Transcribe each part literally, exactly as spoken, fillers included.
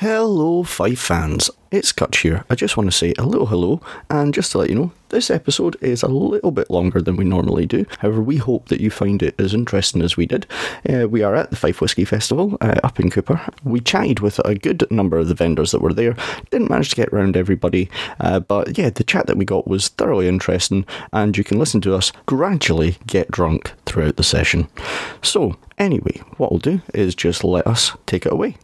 Hello, Fife fans. It's Kutch here. I just want to say a little hello, and just to let you know, this episode is a little bit longer than we normally do. However, we hope that you find it as interesting as we did. Uh, we are at the Fife Whisky Festival uh, up in Cooper. We chatted with a good number of the vendors that were there. Didn't manage to get around everybody, uh, but yeah, the chat that we got was thoroughly interesting, and you can listen to us gradually get drunk throughout the session. So, anyway, what we'll do is just let us take it away.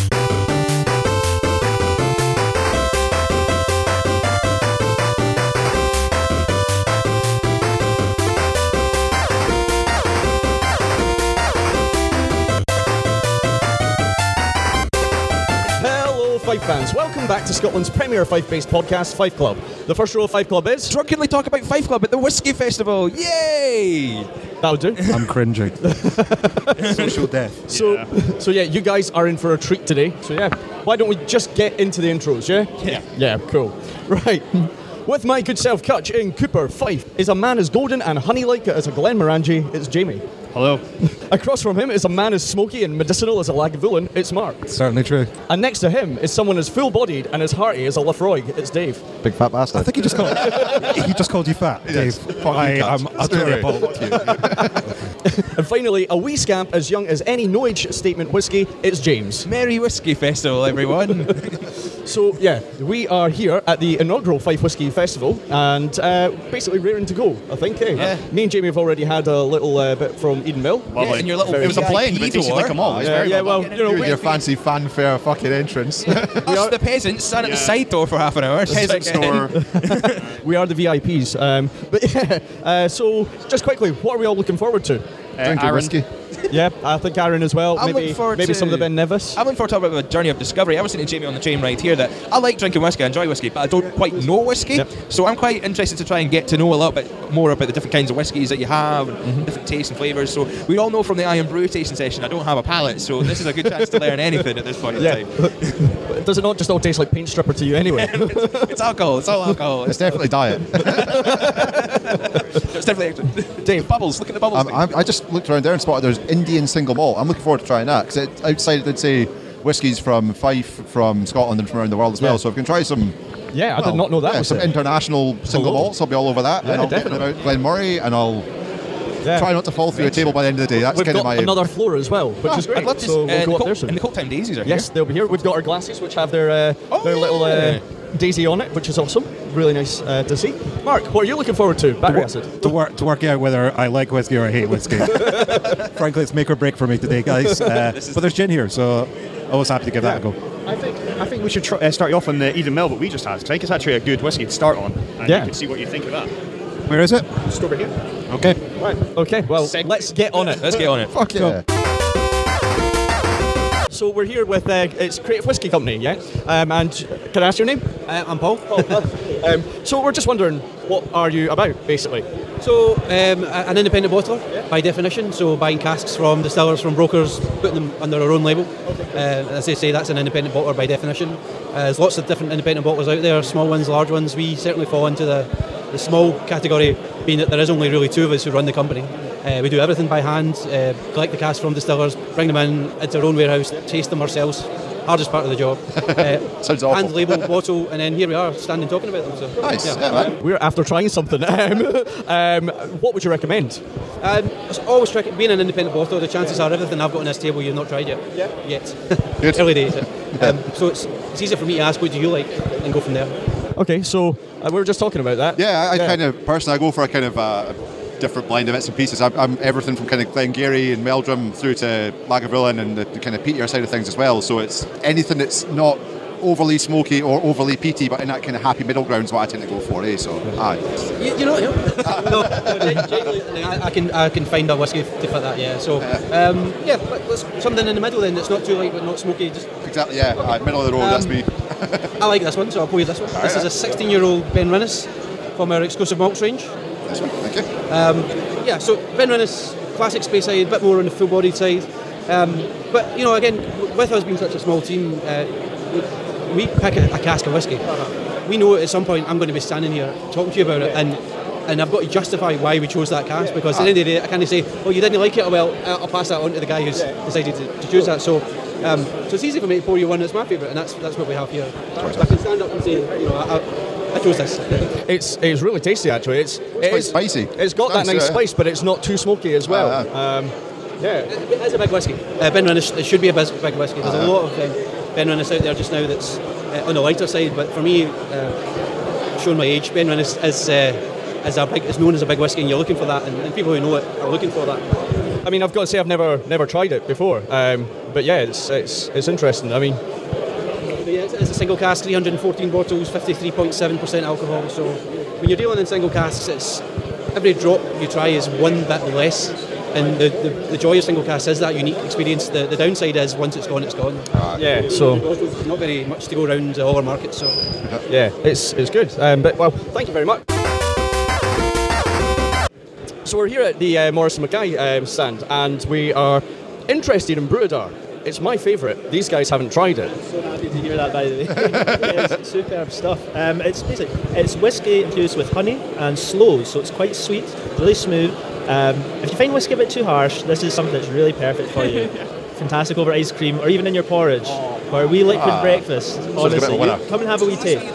Fife fans, welcome back to Scotland's premier Fife-based podcast, Fife Club. The first rule of Fife Club is... drunkenly talk about Fife Club at the Whisky Festival. Yay! That'll do. I'm cringing. Social death. So, yeah. so yeah, you guys are in for a treat today. So yeah, why don't we just get into the intros, yeah? Yeah. Yeah, cool. Right. With my good self, Kutch, in Cooper, Fife, is a man as golden and honey-like as a Glenmorangie. It's Jamie. Hello. Across from him is a man as smoky and medicinal as a Lagavulin. It's Mark. Certainly true. And next to him is someone as full-bodied and as hearty as a Lafroig. It's Dave. Big fat bastard. I think he just called he just called you fat, Dave. I am utterly appalled. And finally, a wee scamp as young as any no-age statement whiskey. It's James. Merry Whisky Festival, everyone. So, yeah, we are here at the inaugural Fife Whisky Festival and uh, basically raring to go, I think, eh? Yeah. Me and Jamie have already had a little uh, bit from Eden Mill. Yeah, in your little It was a V I P plane invitation door. to come on. Yeah, yeah, yeah, well, you know, With we, your fancy fanfare fucking entrance. Us, the peasants, sat at the side door for half an hour. Peasant store. we are the V I Ps. Um, but yeah, uh, so just quickly, what are we all looking forward to? Drink your whiskey. Yeah, I think Aaron as well. I'm maybe looking forward maybe to- some of the Ben Nevis. I'm looking forward to talking about the journey of discovery. I was saying to Jamie on the train right here that I like drinking whiskey, I enjoy whiskey, but I don't quite know whiskey. Yep. So I'm quite interested to try and get to know a little bit more about the different kinds of whiskies that you have, and different tastes and flavours. So we all know from the Iron Brew tasting session, I don't have a palate, so this is a good chance to learn anything at this point in Yeah. time. Does it not just all taste like paint stripper to you anyway? It's alcohol, it's all alcohol. It's definitely diet. It's definitely Dave. bubbles. Look at the bubbles. Um, I, I just looked around there and spotted there's Indian single malt. I'm looking forward to trying that because outside it did say whiskies from Fife, from Scotland and from around the world as well. Yeah. So if we can try some... Yeah, I well, did not know that yeah, was some it. international single Hello. malts. I'll be all over that. Yeah, and I'll definitely. get about Glen Murray and I'll Yeah. try not to fall through a table by the end of the day. That's We've kind got of my... another floor as well, which is great. I'd love to so uh, we'll go up Coke- there soon. And the Coke Time Daisies are Yes, they'll be here. We've got our glasses, which have their uh, Oh, their little yeah. uh, daisy on it, which is awesome. Really nice uh, to see. Mark, what are you looking forward to? Battery acid. To work to work out whether I like whiskey or I hate whiskey. Frankly, it's make or break for me today, guys. Uh, but there's gin here, so always happy to give that a go. I think I think we should try, uh, start you off on the Eden Mill, what we just had. 'Cause I think it's actually a good whiskey to start on, and Yeah. you can see what you think of that. Where is it? Just over here. Okay. Right. Okay. Well, Seg- let's get on it. Let's get on it. Fuck yeah. So we're here with uh, it's Creative Whisky Company, yeah. Um, and can I ask your name? Uh, I'm Paul. Um, so we're just wondering, what are you about, basically? So, um, a- an independent bottler, by definition, so buying casks from distillers, from brokers, putting them under our own label. Uh, as they say, that's an independent bottler by definition. Uh, there's lots of different independent bottlers out there, small ones, large ones. We certainly fall into the, the small category, being that there is only really two of us who run the company. Uh, we do everything by hand, uh, collect the casks from distillers, bring them in into our own warehouse, taste them ourselves. Hardest part of the job. Uh, Sounds awful. Hand label, bottle, and then here we are, standing talking about them. So, Nice. Yeah, man. We're after trying something. Um, um, what would you recommend? Um, it's always tricky. Being an independent bottler, the chances are everything I've got on this table you've not tried yet. Yeah. Yet. Good. Early days. Um, so it's, it's easier for me to ask what do you like and go from there. Okay, so uh, we were just talking about that. Yeah, I, I kind of personally I go for a kind of uh, different blend of bits and pieces. I'm, I'm everything from kind of Glengarry and Meldrum through to Lagavulin and the, the kind of peatier side of things as well. So it's anything that's not overly smoky or overly peaty, but in that kind of happy middle ground is what I tend to go for. Eh? So, aye. You, you know, yeah. no, no, gen- genuinely, I, I can I can find a whiskey to fit that. Yeah. So um, yeah, but let's, something in the middle then that's not too light but not smoky. Just Exactly. Yeah, aye, middle of the road. Um, that's me. I like this one, so I'll pour you this one. This is a sixteen-year-old Ben Rinnes from our exclusive malts range. This one. Thank you. Yeah, so Ben Rinnes, classic Speyside, a bit more on the full-bodied side. Um, but, you know, again, with us being such a small team, uh, we, we pick a, a cask of whiskey. We know at some point I'm going to be standing here talking to you about it, and and I've got to justify why we chose that cask, because at the end of the day, I can't say, oh, you didn't like it, oh, well, I'll pass that on to the guy who's decided to, to choose that. So Um, so it's easy for me to pour you one. It's my favourite, and that's that's what we have here. So I can stand up and say, you know, I, I chose this. It's it's really tasty actually. It's It's it quite is- spicy. It's got that Nice, nice yeah. spice, but it's not too smoky as well. Ah, Um, yeah. It is a big whiskey. Uh, Benrinnes, it should be a big, big whiskey. There's a Uh-huh. lot of um, Benrinnes out there just now that's uh, on the lighter side, but for me, uh, showing my age, Benrinnes is uh, is a big, is known as a big whiskey, and you're looking for that, and, and people who know it are looking for that. I mean, I've got to say I've never never tried it before. Um, but yeah, it's it's it's interesting. I mean, But yeah, it's, it's a single cask, three hundred fourteen bottles, fifty-three point seven percent alcohol. So when you're dealing in single casks, it's every drop you try is one bit less. And the, the, the joy of single cask is that unique experience. The, the downside is once it's gone, it's gone. yeah. So There's not very much to go around all our markets. So yeah, it's it's good. Um, but well, thank you very much. So we're here at the uh, Morrison Mackay um, stand, and we are interested in Bruadar. It's my favourite. These guys haven't tried it. So happy to hear that, by the way. Yeah, it's superb stuff. Um, it's basic. It's whiskey infused with honey and sloes, so it's quite sweet, really smooth. Um, if you find whiskey a bit too harsh, this is something that's really perfect for you. Fantastic over ice cream, or even in your porridge, or a wee liquid Ah. breakfast. like a bit Honestly, of a you- winner. come and have a wee taste.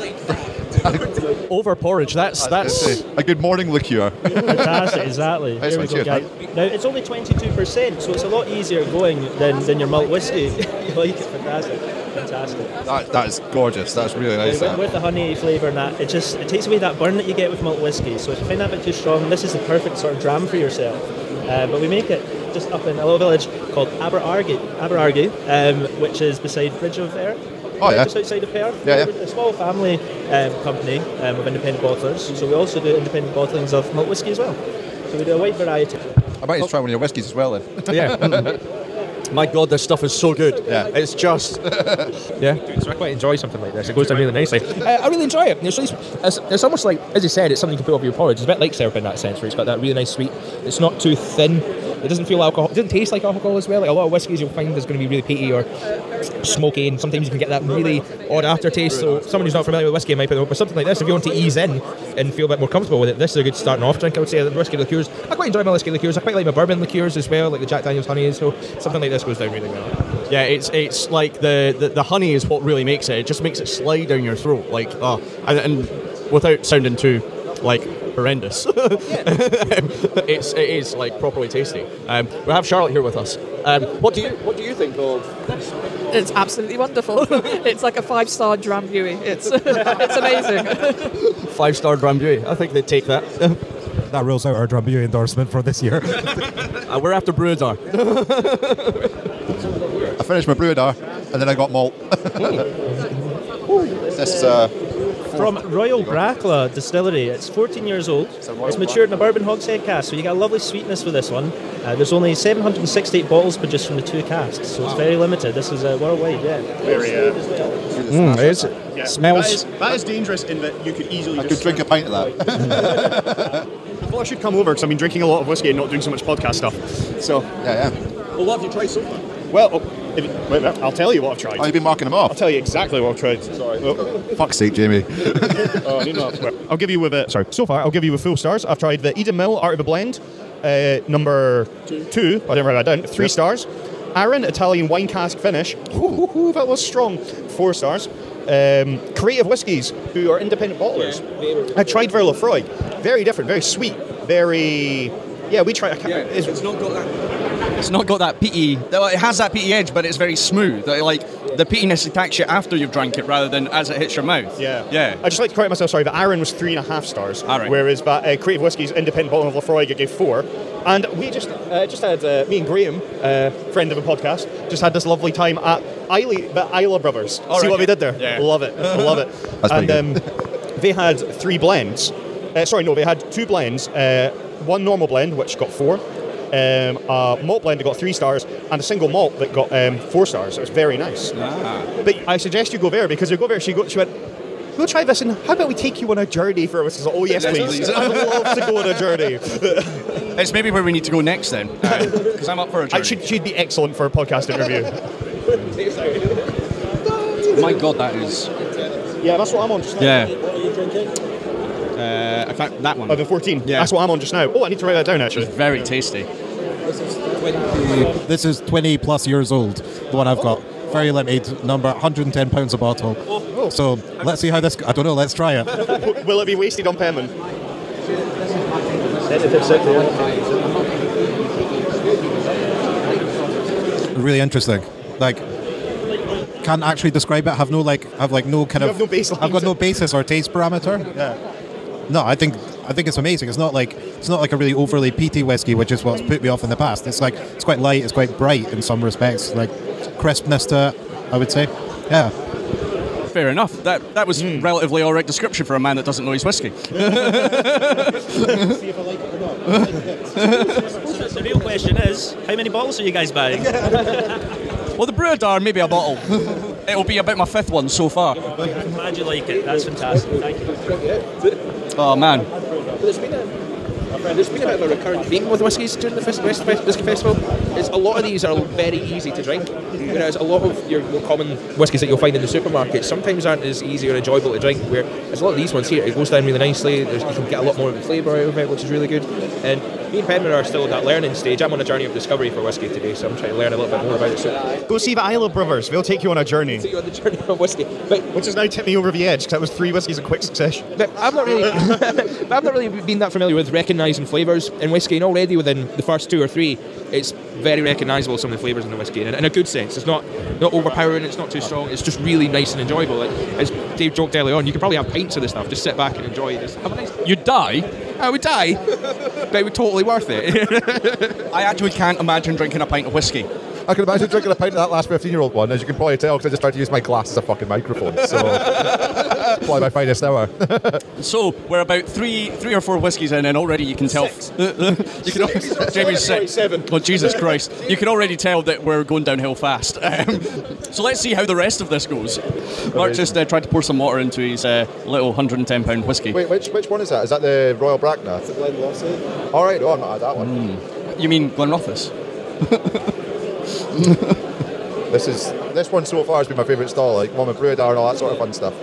Over porridge. That's that's. a good morning liqueur. Fantastic, exactly. Nice Here we one, go, cheers, guys. Now it's only twenty-two percent, so it's a lot easier going than, than your malt whiskey. You like it? Fantastic, fantastic. That, that is gorgeous. That's really nice. With, That. with the honey flavour and that, it just it takes away that burn that you get with malt whiskey. So if you find that a bit too strong, this is the perfect sort of dram for yourself. Uh, but we make it just up in a little village called Aberargie, Aberargie, um, which is beside Bridge of Ayr. Oh, yeah. Just outside of Perth. Yeah, yeah. We're a small family um, company um, of independent bottlers. So we also do independent bottlings of malt whiskey as well. So we do a wide variety. I might just try one of your whiskies as well then. Yeah. Mm. My God, this stuff is so good. Yeah. It's just. Yeah. So I quite enjoy something like this. It goes down really nicely. Uh, I really enjoy it. It's, really, it's, it's almost like, as you said, it's something you can put over your porridge. It's a bit like syrup in that sense, where it's got that really nice sweet. It's not too thin. It doesn't feel alcohol. It doesn't taste like alcohol as well. Like a lot of whiskies, you'll find is going to be really peaty or smoky, and sometimes you can get that really odd aftertaste. So someone who's not familiar with whiskey might be, but something like this, if you want to ease in and feel a bit more comfortable with it, this is a good starting off drink. I would say the whiskey liqueurs. I quite enjoy my whiskey liqueurs. I quite like my bourbon liqueurs as well, like the Jack Daniel's honey. So something like this goes down really well. Yeah, it's it's like the, the, the honey is what really makes it. It just makes it slide down your throat, like oh, and, and without sounding too like horrendous. it's it is like properly tasty. Um, we have Charlotte here with us. Um, what do you what do you think of this? It's absolutely wonderful. It's like a five-star Drambuie. It's it's amazing. Five star Drambuie. I think they'd take that. That rules out our Drambuie endorsement for this year. uh, we're after Bruadar. I finished my Bruadar and then I got malt. This is uh, From Royal Brackla Distillery. It's fourteen years old. It's matured in a bourbon hogshead cask, so you get a lovely sweetness with this one. Uh, there's only seven hundred sixty-eight bottles produced from the two casks, so it's very limited. This is uh, worldwide, yeah. Very, uh, Mm, it is. Yeah. Smells. That is, that is dangerous in that you could easily I could just drink a pint of that. I thought I should come over because I've been drinking a lot of whiskey and not doing so much podcast stuff. So, Yeah, yeah. Well, what have you tried so far? well, oh, if you, wait, wait, I'll tell you what I've tried. Oh, you've been marking them I'll off. tell you exactly what I've tried. Sorry. Oh, Fuck's sake, Jamie. oh, I need not. Well, I'll give you with a, sorry. So far, I'll give you with full stars. I've tried the Eden Mill Art of a Blend, uh, number two. two. I didn't write that down. Three Yep. stars. Aaron Italian Wine Cask Finish. Ooh, ooh, ooh, that was strong. Four stars. Um, Creative Whiskies, who are independent bottlers. I tried Verlefroy. Very different, very sweet, very. Yeah, we tried. I can't, it's, It's not got that. It's not got that peaty. It has that peaty edge, but it's very smooth. Like the peatiness attacks you after you've drank it, rather than as it hits your mouth. Yeah. Yeah. I just like to correct myself, sorry, but Aaron was three and a half stars. All right. Whereas but, uh, Creative Whiskies, independent bottle of Lefroy, gave four. And we just uh, just had, uh, me and Graham, uh, friend of the podcast, just had this lovely time at Isla, the Isla Brothers. All See right. what we did there? Yeah. Love it. Love it. That's and pretty um, they had three blends. Uh, sorry, no, they had two blends. Uh, one normal blend, which got four. Um, a malt blend that got three stars, and a single malt that got um, four stars. It was very nice. Ah. But I suggest you go there because you go there. She go. She went. We'll try this, and how about we take you on a journey for us? I said, oh yes, Yes, please. please. I'd love to go on a journey. It's maybe where we need to go next then, because I'm up for a I journey. should, she'd be excellent for a podcast interview. My God, that is. Yeah, that's what I'm on just now. Yeah. What are you drinking? Uh, I can't, that one. Oh, the fourteen. Yeah. That's what I'm on just now. Oh, I need to write that down actually. Very tasty. This is twenty plus years old, the one I've got. very limited number, one hundred ten pounds a bottle. Oh. So let's see how this. I don't know. Let's try it. Will it be wasted on Penman? Really interesting. Like, can't actually describe it. Have no like. Have like no kind You of. have no baseline. I've got no basis or taste parameter. Yeah. No, I think I think it's amazing. It's not like it's not like a really overly peaty whiskey, which is what's put me off in the past. It's like it's quite light. It's quite bright in some respects. Like crispness to it, I would say. Yeah. Fair enough. That that was Mm. relatively alright description for a man that doesn't know his whiskey. So the real question is, how many bottles are you guys buying? Well, the Brewer Dar, maybe a bottle. It'll be about my fifth one so far. I'm glad you like it. That's fantastic. Thank you. Oh man. There's been a, there's been a bit of a recurrent theme with whiskies during the Fest- West Fest- Whisky Festival. It's a lot of these are very easy to drink, whereas a lot of your more common whiskies that you'll find in the supermarket sometimes aren't as easy or enjoyable to drink. Where there's a lot of these ones here, it goes down really nicely. There's, you can get a lot more of the flavour out of it, which is really good. And me and Penman are still at that learning stage. I'm on a journey of discovery for whiskey today, so I'm trying to learn a little bit more about it. So Go see the Isle of Brewers. They'll take you on a journey. take you on the journey of whiskey. But Which has now tipped me over the edge, because that was three whiskies in quick succession. But I've not really, but I've not really been that familiar with recognising flavours in whiskey, and already within the first two or three, it's very recognisable, some of the flavours in the whiskey, in, in a good sense. It's not not overpowering, it's not too strong, it's just really nice and enjoyable. Like, as Dave joked earlier on, you can probably have pints of this stuff, just sit back and enjoy this. Have a nice. You'd die? I would die, but it would totally worth it. I actually can't imagine drinking a pint of whiskey. I can imagine drinking a pint of that last fifteen-year-old one, as you can probably tell, because I just tried to use my glass as a fucking microphone. So, probably my finest hour. So we're about three, three or four whiskies in, and already you can tell. you can al- Jamie's six. Seven. Oh Jesus Christ! You can already tell that we're going downhill fast. Um, so let's see how the rest of this goes. Mark just uh, tried to pour some water into his uh, little one hundred ten pound whiskey. Wait, which which one is that? Is that the Royal Bracknell? It's the Glenrothes. All right, oh, I've not had that one. You mean Glenrothes? This is this one so far has been my favourite stall, like one with Brewer Dar and all that sort of fun stuff.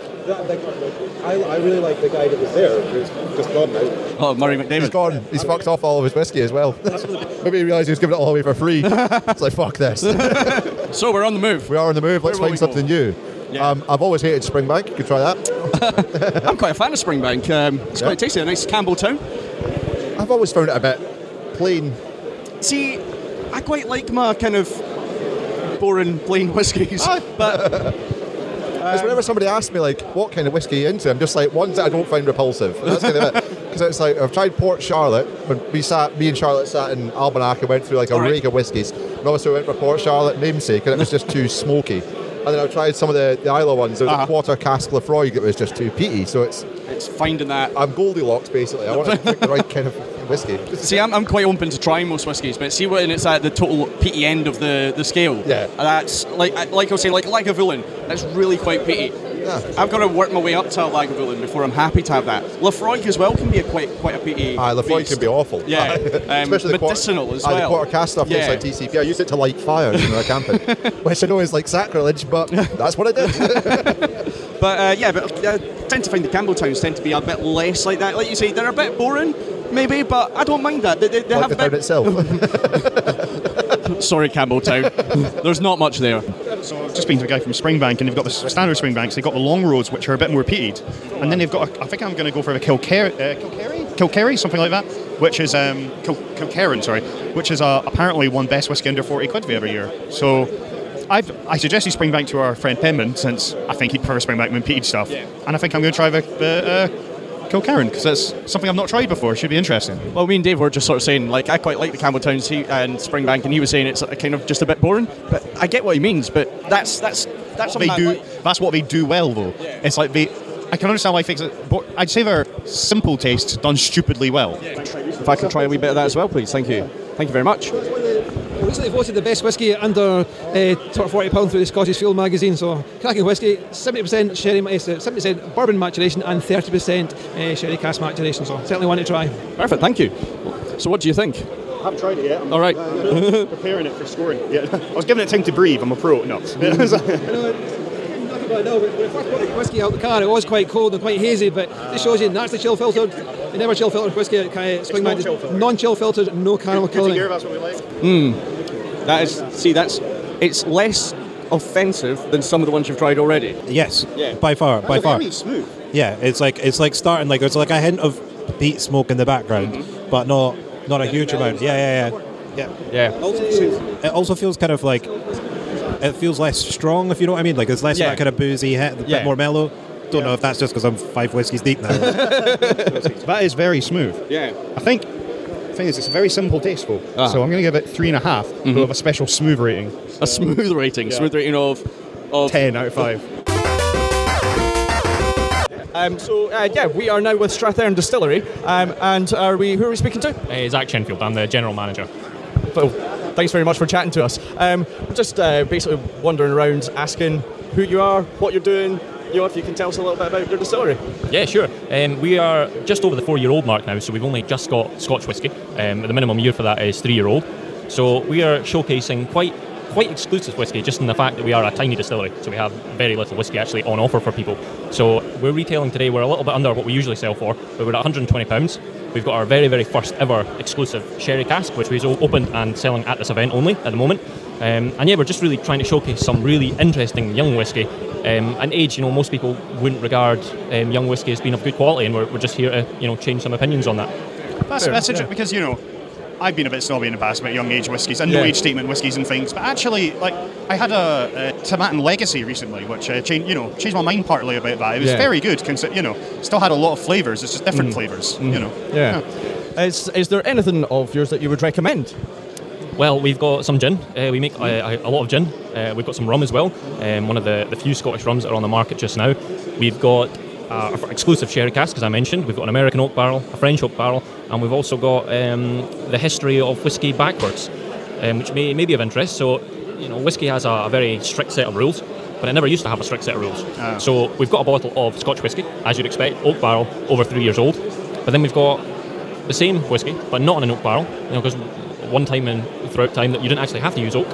I, I really like the guy that was there, who's just gone now. Oh, Murray He's McDavid. gone. He's fucked off all of his whiskey as well. Maybe he realised he was giving it all away for free. It's like, fuck this. So we're on the move. We are on the move. Let's Where will find we something new. Yeah. Um, I've always hated Springbank. You could try that. I'm quite a fan of Springbank. Um, it's Yeah. quite tasty. A nice Campbelltown. I've always found it a bit plain. See, I quite like my kind of boring plain whiskies, but Because whenever somebody asks me, like, what kind of whiskey are you into, I'm just like, ones that I don't find repulsive. And that's kind of it. Because it's like, I've tried Port Charlotte. When we sat, me and Charlotte sat in Almanac and went through like a All right. rake of whiskies. And obviously we went for Port Charlotte namesake, and it was just too smoky. And then I've tried some of the, the Isla ones. There was Uh-huh. a quarter cask Lafroig that was just too peaty. So it's, it's finding that. I'm Goldilocks basically. I want to pick the right kind of whiskey. See, I'm, I'm quite open to trying most whiskies, but see when it's at the total peaty end of the, the scale. Yeah. That's like like I was saying, like Lagavulin. That's really quite peaty. Yeah. I've got to work my way up to a Lagavulin before I'm happy to have that. Lafroig as well can be a quite quite a peaty. Aye, Lafroig beast. can be awful. Yeah, um, Especially the medicinal quarter, as aye, well. the quarter cask stuff Yeah. inside T C P. I used it to light fires when we were camping, which I know is like sacrilege, but that's what I did. But uh, yeah, but I tend to find the Campbelltowns tend to be a bit less like that. Like you say, they're a bit boring, maybe, but I don't mind that. They, they, they like have the a bit. town itself. Sorry, Campbelltown. There's not much there. So I've just been to a guy from Springbank, and they've got the standard Springbanks. They've got the long roads, which are a bit more peated, and then they've got. A, I think I'm going to go for the Kilcare, uh, Kilkerry, Kilkerry, something like that, which is um, Kil- Kilkerran, sorry, which is uh, apparently one best whiskey under forty quid every year. So. I've, I suggested Springbank to our friend Penman, since I think he'd prefer Springbank than peated stuff, Yeah. and I think I'm going to try the, the uh, Kilkerran, because that's something I've not tried before. Should be interesting. Well, me and Dave were just sort of saying, like, I quite like the Campbelltowns he, and Springbank, and he was saying it's kind of just a bit boring. But I get what he means. But that's that's that's something They do. I like. That's what they do well, though. Yeah. It's like they. I can understand why he thinks it. But I'd say they're simple taste done stupidly well. If I could try a wee bit of that as well, please. Thank you. Thank you very much. Recently voted the best whisky under uh, forty pounds through the Scottish Field magazine. So cracking whisky, seventy percent sherry, uh, seventy percent bourbon maturation and thirty percent uh, sherry cask maturation. So certainly one to try. Perfect. Thank you. So, what do you think? I haven't tried it yet. I'm All right. uh, preparing it for scoring. Yeah, I was giving it time to breathe. I'm a pro. No. When I first brought the whisky out the car, it was quite cold and quite hazy, but this shows you naturally chill filtered. You never chill filtered whisky at kind of Springbank. non-chill filtered. Non-chill filtered, no caramel Good to colouring. hear. That's what we like. That is. See, that's. It's less offensive than some of the ones you've tried already. Yes, Yeah. by far, by far. Very smooth. Yeah, it's like it's like starting like there's like a hint of peat smoke in the background, Mm-hmm. but not not a huge amount. Yeah, yeah, yeah, yeah. Yeah. It also feels kind of like it feels less strong, if you know what I mean. Like it's less Yeah. of that kind of boozy hit, a Yeah. bit more mellow. Don't know if that's just because I'm five whiskies deep now. That is very smooth. Yeah. I think the thing is, it's very simple tasteful. Ah. So I'm going to give it three and a half, but with a special smooth rating. A smooth rating. Smooth rating of, of ten out of five. Um, so uh, yeah, we are now with Strathearn Distillery, um, and are we? Who are we speaking to? Uh, Zach Chenfield, I'm the general manager. So, thanks very much for chatting to us. Um, just uh, basically wandering around, asking who you are, what you're doing. You know, if you can tell us a little bit about your distillery. Yeah, sure. Um, we are just over the four-year-old mark now, so we've only just got Scotch whisky. Um, the minimum year for that is three-year-old. So we are showcasing quite quite exclusive whisky, just in the fact that we are a tiny distillery, so we have very little whisky actually on offer for people. So we're retailing today, we're a little bit under what we usually sell for, but we're at one hundred twenty pounds. We've got our very, very first ever exclusive sherry cask, which we've opened and selling at this event only at the moment. Um, and yeah, we're just really trying to showcase some really interesting young whisky. Um, and age, you know, most people wouldn't regard um, young whisky as being of good quality, and we're, we're just here to, you know, change some opinions on that. That's, that's interesting because, you know, I've been a bit snobby in the past about young age whiskies and Yeah. no age statement whiskies and things, but actually, like, I had a, a Tomatin Legacy recently, which uh, changed, you know, changed my mind partly about that. It was Yeah. very good, consi- you know, still had a lot of flavours. It's just different Mm. flavours, Mm. you know. Yeah. Is is there anything of yours that you would recommend? Well, we've got some gin. Uh, we make uh, a lot of gin. Uh, we've got some rum as well. Um, one of the, the few Scottish rums that are on the market just now. We've got uh, our exclusive sherry cask, as I mentioned. We've got an American oak barrel, a French oak barrel, and we've also got um, the history of whisky backwards, um, which may, may be of interest. So, you know, whisky has a, a very strict set of rules, but it never used to have a strict set of rules. Ah. So we've got a bottle of Scotch whisky, as you'd expect, oak barrel, over three years old. But then we've got the same whisky, but not in an oak barrel, you know, because one time in throughout time that you didn't actually have to use oak.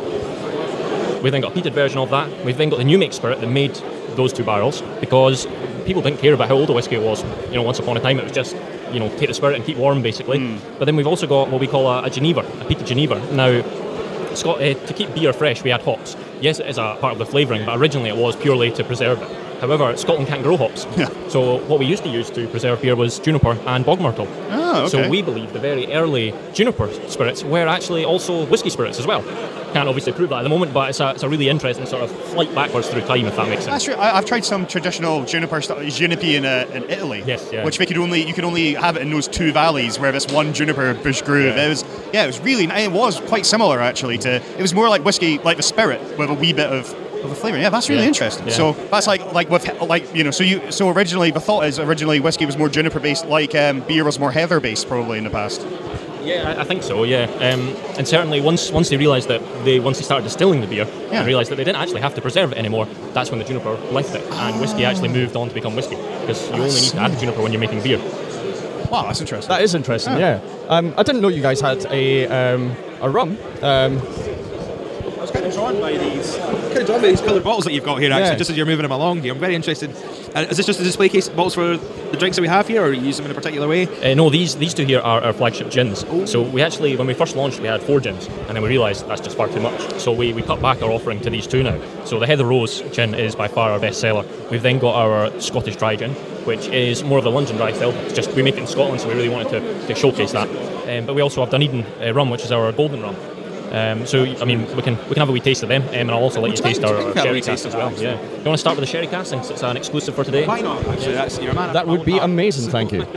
We then got a peated version of that. We've then got the new make spirit that made those two barrels, because people didn't care about how old the whisky was. You know, once upon a time it was just, you know, take the spirit and keep warm, basically. But then we've also got what we call a, a Geneva, a peated Geneva. Now, Scott, uh, to keep beer fresh, we add hops. Yes, it is a part of the flavouring, but originally it was purely to preserve it. However, Scotland can't grow hops. So what we used to use to preserve beer was juniper and bog myrtle. Oh, okay. So we believe the very early juniper spirits were actually also whisky spirits as well. Can't obviously prove that at the moment, but it's a, it's a really interesting sort of flight backwards through time, if that makes sense. That's true. I, I've tried some traditional juniper stuff, juniper in, uh, in Italy. Yes, yeah. Which we could only you could only have it in those two valleys where this one juniper bush grew. Yeah. It was yeah, it was really ni- it was quite similar actually to. It was more like whiskey, like the spirit with a wee bit of. Of the flavour, yeah, that's really Yeah. interesting. Yeah. So that's like, like with, like you know, so you, so originally the thought is originally whiskey was more juniper based, like um, beer was more heather based, probably in the past. Yeah, I, I think so. Yeah, um, and certainly once once they realised that they once they started distilling the beer Yeah. and realised that they didn't actually have to preserve it anymore, that's when the juniper left it, and whiskey actually moved on to become whiskey, because you only need to add the juniper when you're making beer. Wow, that's interesting. That is interesting. Yeah. Um, I didn't know you guys had a um, a rum. Um, I was kind of drawn by these, kind of drawn by these coloured bottles that you've got here. Actually, Yeah. just as you're moving them along here, I'm very interested. Uh, is this just a display case bottles for the drinks that we have here, or you use them in a particular way? Uh, no, these these two here are our flagship gins. So we actually, when we first launched, we had four gins, and then we realised that's just far too much. So we, we cut back our offering to these two now. So the Heather Rose gin is by far our best seller. We've then got our Scottish Dry Gin, which is more of the London Dry style. It's just we make it in Scotland, so we really wanted to, to showcase that. Um, but we also have Dunedin uh, rum, which is our golden rum. Um, so I mean, we can we can have a wee taste of them, um, and I'll also let you taste our, our sherry cask as well. Yeah. Do you want to start with the sherry cask, since it's an exclusive for today? Why not? Actually, that's your man. that would be amazing. Thank you.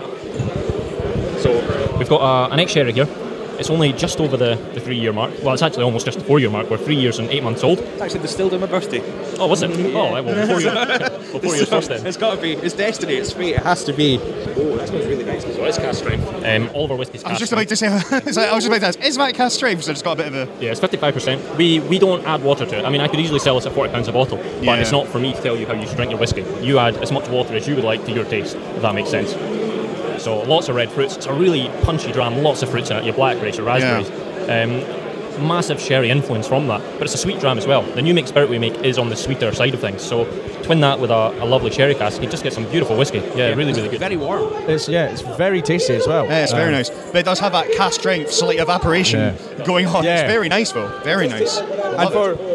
So we've got uh, an ex-sherry here. It's only just over the, the three-year mark. Well, it's actually almost just the four-year mark. We're three years and eight months old. It's actually distilled on my birthday. Oh, was it? Oh, well, before you, well, four years first then. It's got to be. It's destiny. It's fate. It has to be. Oh, that smells really nice. So it's cask strength. Um, all of our whiskey's I was cask just about to say, it's like- I was just about to ask, is that cast strength? So it's got a bit of a. Yeah, it's fifty-five percent. We we don't add water to it. I mean, I could easily sell this at forty pounds a bottle, but Yeah. it's not for me to tell you how you should drink your whiskey. You add as much water as you would like to your taste, if that makes sense. So lots of red fruits. It's a really punchy dram, lots of fruits in it. Your blackberries, your raspberries. Um, massive sherry influence from that, but it's a sweet dram as well. The new make spirit we make is on the sweeter side of things. So twin that with a, a lovely sherry cask, you just get some beautiful whiskey. Yeah, really, really good. Very warm. It's yeah, it's very tasty as well. Yeah, it's very Um, nice. But it does have that cast strength, slight evaporation Yeah. going on. Yeah. It's very nice, though. Very nice. And for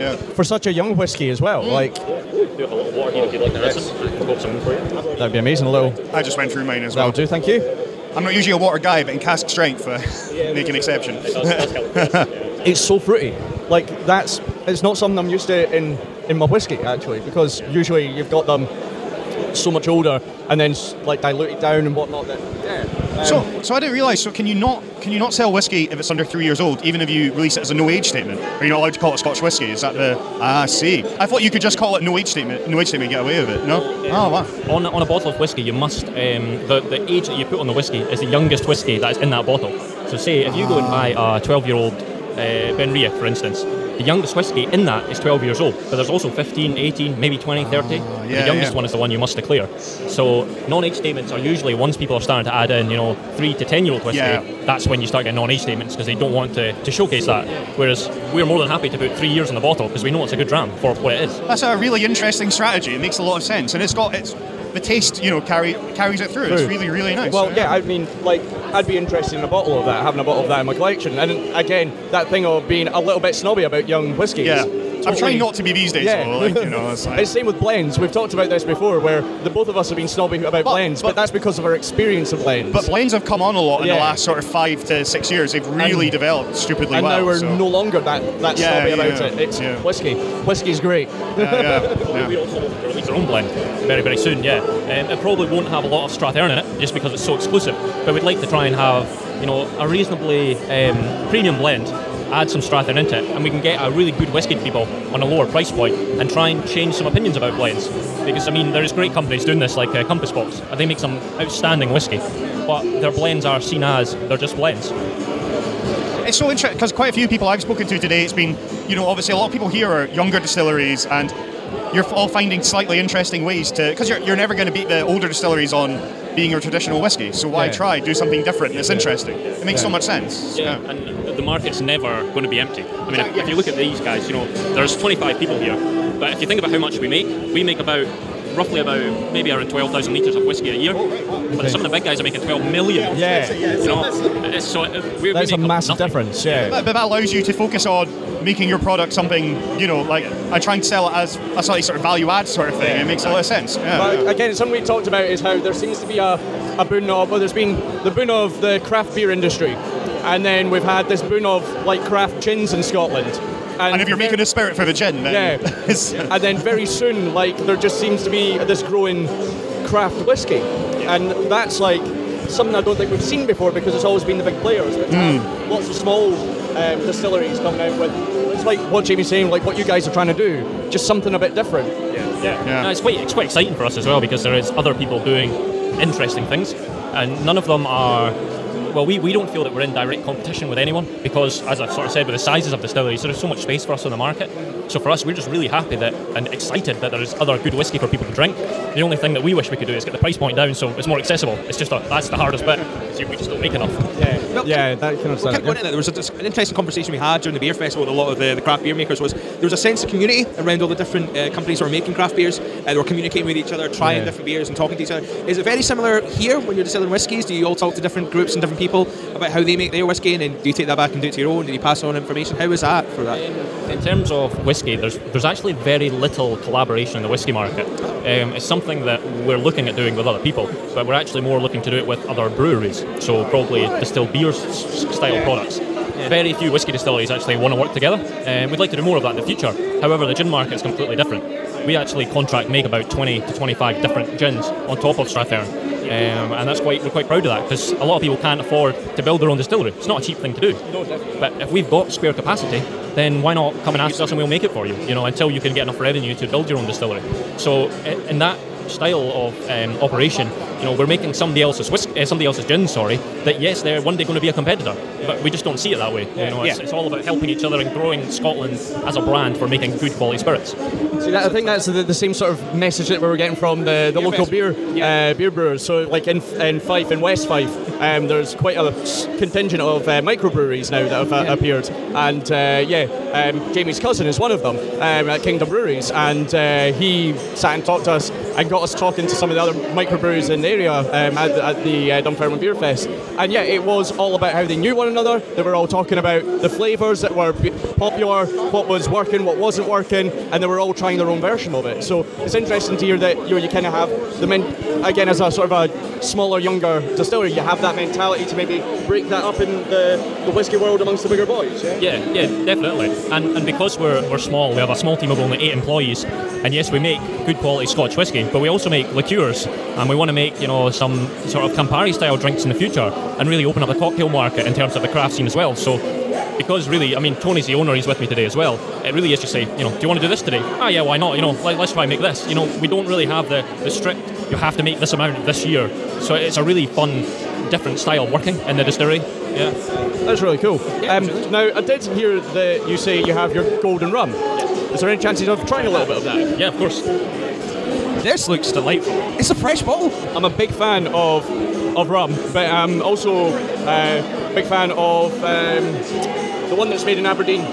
Yeah. For such a young whiskey as well, like. Do you have a little water here if you'd like to add some? I'll go some for you. That'd be amazing. A little. I just went through mine as well. That'll do. Thank you. I'm not usually a water guy, but in cask strength, uh, make an exception. It does, it does help. It's so fruity. Like that's. It's not something I'm used to in in my whiskey actually, because usually you've got them so much older and then like diluted down and whatnot. That yeah. Um, So, so I didn't realise. So, can you not can you not sell whiskey if it's under three years old, even if you release it as a no age statement? Are you not allowed to call it Scotch whiskey? Is that the? Ah, I see. I thought you could just call it no age statement, no age statement, and get away with it. No. Oh wow. On, on a bottle of whiskey, you must um, the the age that you put on the whiskey is the youngest whiskey that is in that bottle. So, say if you go and buy a twelve-year-old uh, Benria, for instance. The youngest whiskey in that is twelve years old, but there's also fifteen, eighteen, maybe twenty, thirty. Uh, the yeah, youngest yeah. one is the one you must declare. So non-age statements are usually, once people are starting to add in, you know, three to ten year old whiskey, Yeah. that's when you start getting non-age statements because they don't want to, to showcase that. Whereas we're more than happy to put three years in the bottle because we know it's a good dram for what it is. That's a really interesting strategy. It makes a lot of sense, and it's got it's the taste, you know, carry carries it through. It's True. really really nice. Well, yeah, I mean, like, I'd be interested in a bottle of that, having a bottle of that in my collection. And again, that thing of being a little bit snobby about young whiskies. Yeah. Totally. I'm trying not to be these days, Yeah. though. Like, you know, it's like, It's same with blends. We've talked about this before, where the both of us have been snobby about blends, but, that's because of our experience of blends. but blends have come on a lot in Yeah. the last sort of five to six years. They've really And- developed stupidly and well. now we're so. no longer that, that Yeah, snobby about yeah, it. It's yeah. whiskey. Whiskey's great. We also release our own blend very, very soon, yeah. Um, it probably won't have a lot of Strathearn in it, just because it's so exclusive. But we'd like to try and have, you know, a reasonably um, premium blend, add some Strathearn into it, and we can get a really good whiskey to people on a lower price point and try and change some opinions about blends. Because, I mean, there's great companies doing this, like uh, Compass Box, and they make some outstanding whiskey, but their blends are seen as, they're just blends. It's so interesting because quite a few people I've spoken to today, it's been, you know, obviously a lot of people here are younger distilleries, and you're all finding slightly interesting ways to, because you're, you're never going to beat the older distilleries on being your traditional whiskey. So why Yeah. try, do something different? It's interesting. It makes so much sense. Yeah, and the market's never going to be empty. I mean, if, if you look at these guys, you know, there's twenty-five people here, but if you think about how much we make, we make about roughly about maybe around twelve thousand litres of whiskey a year. But some of the big guys are making twelve million. Yeah. You know, it's, so uh, we, That's we a make massive nothing. difference, yeah. But, but that allows you to focus on making your product something, you know, like, I try and sell it as a slightly sort of value add sort of thing. It makes a lot of sense. Yeah. But again, something we talked about is how there seems to be a, a boon of, well, there's been the boon of the craft beer industry, and then we've had this boon of like craft gins in Scotland. And, And if you're making a spirit for the gin, then yeah, it's- and then very soon, like there just seems to be this growing craft whiskey, and that's like something I don't think we've seen before because it's always been the big players. But Mm. lots of small um, distilleries coming out with. It's like what Jamie's saying, like what you guys are trying to do, just something a bit different. Yeah, yeah. No, it's quite it's quite exciting for us as well because there is other people doing interesting things, and none of them are. Well, we, we don't feel that we're in direct competition with anyone because, as I sort of said, with the sizes of distilleries, there's so much space for us on the market. So for us, we're just really happy that and excited that there is other good whiskey for people to drink. The only thing that we wish we could do is get the price point down so it's more accessible. It's just a, that's the hardest bit. So we just don't make enough. Yeah, yeah, that kind of We'll keep going into that. There was a, dis- an interesting conversation we had during the beer festival with a lot of the, the craft beer makers. Was there was a sense of community around all the different uh, companies who are making craft beers, and they were communicating with each other, trying Yeah. different beers and talking to each other. Is it very similar here when you're distilling whiskies? Do you all talk to different groups and different people about how they make their whiskey, and then do you take that back and do it to your own? Do you pass on information? How is that for that? In terms of whiskey, there's there's actually very little collaboration in the whiskey market. Um, it's something that we're looking at doing with other people, but we're actually more looking to do it with other breweries, so probably distill beer s- style products. Very few whiskey distilleries actually want to work together, and we'd like to do more of that in the future. However, the gin market is completely different. We actually contract make about twenty to twenty-five different gins on top of Strathearn. Um, and that's quite we're quite proud of that because a lot of people can't afford to build their own distillery. It's not a cheap thing to do. But if we've got spare capacity, then why not come and ask us and we'll make it for you? You know, until you can get enough revenue to build your own distillery. So i- in that style of um, operation, you know, we're making somebody else's whisk- uh, somebody else's gin, sorry, that yes, they're one day going to be a competitor, but we just don't see it that way. You know, it's, Yeah. it's all about helping each other and growing Scotland as a brand for making good quality spirits. See, that, I think that's the, the same sort of message that we were getting from the, the local beer uh, beer brewers. So, like in, in Fife, in West Fife, um, there's quite a s- contingent of uh, microbreweries now that have uh, appeared. And uh, yeah, um, Jamie's cousin is one of them um, at Kingdom Breweries, and uh, he sat and talked to us and got us talking to some of the other microbreweries in the area um, at, at the uh, Dunfermline Beer Fest. And yeah, it was all about how they knew one another. They were all talking about the flavours that were popular, what was working, what wasn't working, and they were all trying their own version of it. So it's interesting to hear that you know, you kind of have the men again as a sort of a smaller, younger distillery. You have that mentality to maybe break that up in the, the whiskey world amongst the bigger boys. Yeah, yeah, yeah definitely. And and because we're we're small, we have a small team of only eight employees. And yes, we make good quality Scotch whisky, but we also make liqueurs, and we want to make you know some sort of Campari style drinks in the future, and really open up the cocktail market in terms of the craft scene as well. So, because really, I mean, Tony's the owner; he's with me today as well. It really is just say, you know, do you want to do this today? Ah, yeah, why not? You know, let, let's try and make this. You know, we don't really have the, the strict. You have to make this amount this year. So it's a really fun, different style working in the distillery. Yeah, that's really cool. Yeah, um, now, I did hear that you say you have your golden rum. Is there any chances of trying a little bit of that? Yeah, of course. This looks delightful. It's a fresh bottle. I'm a big fan of of rum, but I'm also a uh, big fan of um, the one that's made in Aberdeen.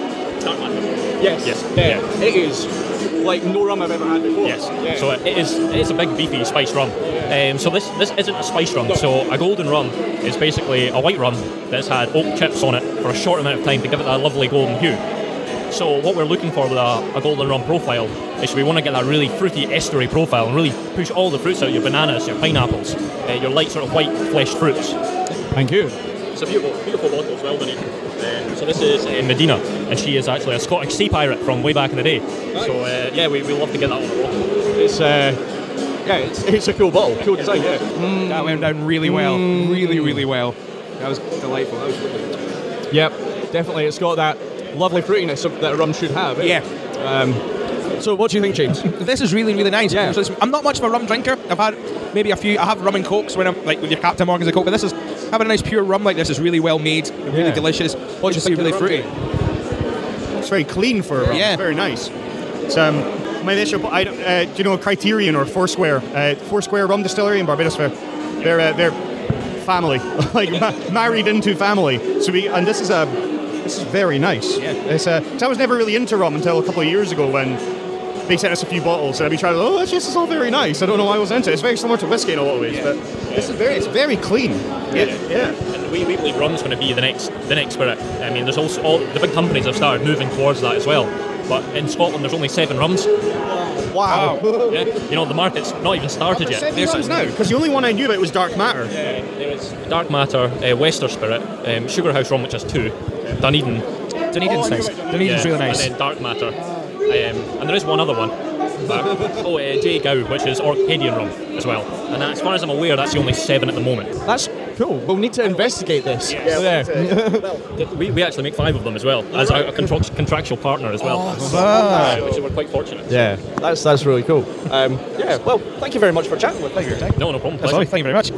Yes. Yes. Yeah. yeah. It is like no rum I've ever had before. Yes. Yeah. So it is it is a big beefy spiced rum. Um, so this this isn't a spiced rum. No. So a golden rum is basically a white rum that's had oak chips on it for a short amount of time to give it that lovely golden hue. So what we're looking for with a, a golden rum profile is we want to get that really fruity estery profile and really push all the fruits out, your bananas, your pineapples, uh, your light sort of white fleshed fruits. Thank you. It's a beautiful, beautiful bottle as well, Vinny. Um, so this is uh, Medina, and she is actually a Scottish sea pirate from way back in the day. So uh, yeah, we, we love to get that on the bottle. It's uh, yeah, it's, it's a cool bottle, cool design. Yeah, mm. That went down really well, mm. really, really well. That was delightful. That was really Yep, definitely. It's got that lovely fruitiness that a rum should have. Eh? Yeah. Um, so what do you think, James? This is really, really nice. Yeah. I'm not much of a rum drinker. I've had maybe a few. I have rum and cokes when I'm like with your Captain Morgan's and Coke, but this is having a nice pure rum like this is really well made, really yeah. delicious. What do you think? Really fruity. It's very clean for a rum. Yeah. It's very nice. It's um, my initial. I don't, uh, do you know Criterion or Foursquare? Uh, Foursquare Rum Distillery in Barbados. They're they're, uh, they're family, like ma- married into family. So we and this is a. This is very nice. Yeah. It's, uh, I was never really into rum until a couple of years ago when they sent us a few bottles and I'd be trying to, oh, this is all very nice. I don't know why I was into it. It's very similar to whiskey in a lot of ways, yeah. but yeah. this is very, it's very clean. Yeah. Yeah. And we, we believe rum's going to be the next, the next spirit. I mean, there's also all the big companies have started moving towards that as well. But in Scotland, there's only seven rums. Wow. Yeah. You know, the market's not even started oh, yet. Seven rums now, because the only one I knew about was Dark Matter. Yeah, there is Dark Matter, uh, Wester Spirit, um, Sugar House Rum, which has two, Dunedin. Dunedin's oh, nice. Dunedin's yeah, really nice. And then Dark Matter. Um, and there is one other one. But, oh, uh, J. Gow, which is Orcadian rum as well. And as far as I'm aware, that's the only seven at the moment. That's cool. We'll need to investigate this. Yes. Yeah. yeah. we, we actually make five of them as well, as a, a contra- contractual partner as well. Oh, uh, which we're quite fortunate. Yeah, that's that's really cool. Um, yeah, well, thank you very much for chatting with us. No, no problem. Pleasure. Thank you very much.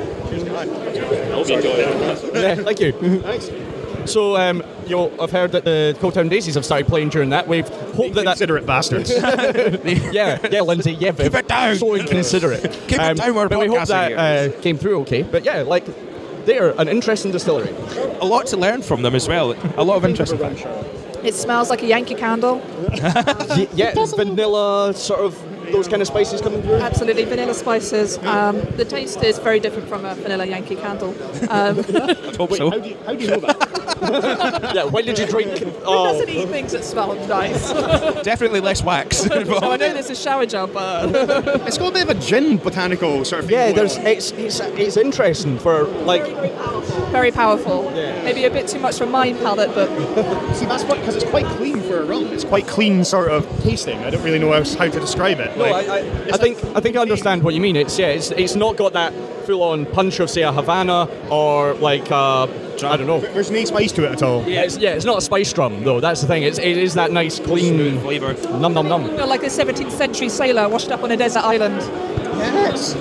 I hope you enjoy it. Yeah, thank you. Thanks. So, um, you'll have heard that the Coaltown Daisies have started playing during that. We've hoped that Inconsiderate bastards. yeah, yeah, Lindsay, yeah, but keep it down. So inconsiderate. Keep um, it down. We're but we hope that uh, came through okay. But yeah, like they're an interesting distillery. A lot to learn from them as well. A lot of interesting things. It smells like a Yankee Candle. y- yeah, vanilla sort of. Those kind of spices coming through? Absolutely, vanilla spices. Um, the taste is very different from a vanilla Yankee Candle. Um, I hope Wait, so. How do, you, how do you know that? yeah, when did you drink? Who Oh. doesn't eat things that smell nice? Definitely less wax. So I know there's a shower gel, but It's got a bit of a gin botanical sort of thing. Yeah, going there's on. it's, it's it's interesting for like very powerful. Yeah. Maybe a bit too much for my palate, but See, that's what, because it's quite clean for a rum. It's quite clean sort of tasting. I don't really know how, how to describe it. no, Like, I, I, I think I think I understand what you mean. It's yeah, it's it's not got that full-on punch of say a Havana or like uh, I don't know. there's no spice to it at all. Yeah, it's, yeah, it's not a spice drum though. That's the thing. It's it is that nice clean flavour. Num num num. you know, like a seventeenth century sailor washed up on a desert island. Yes.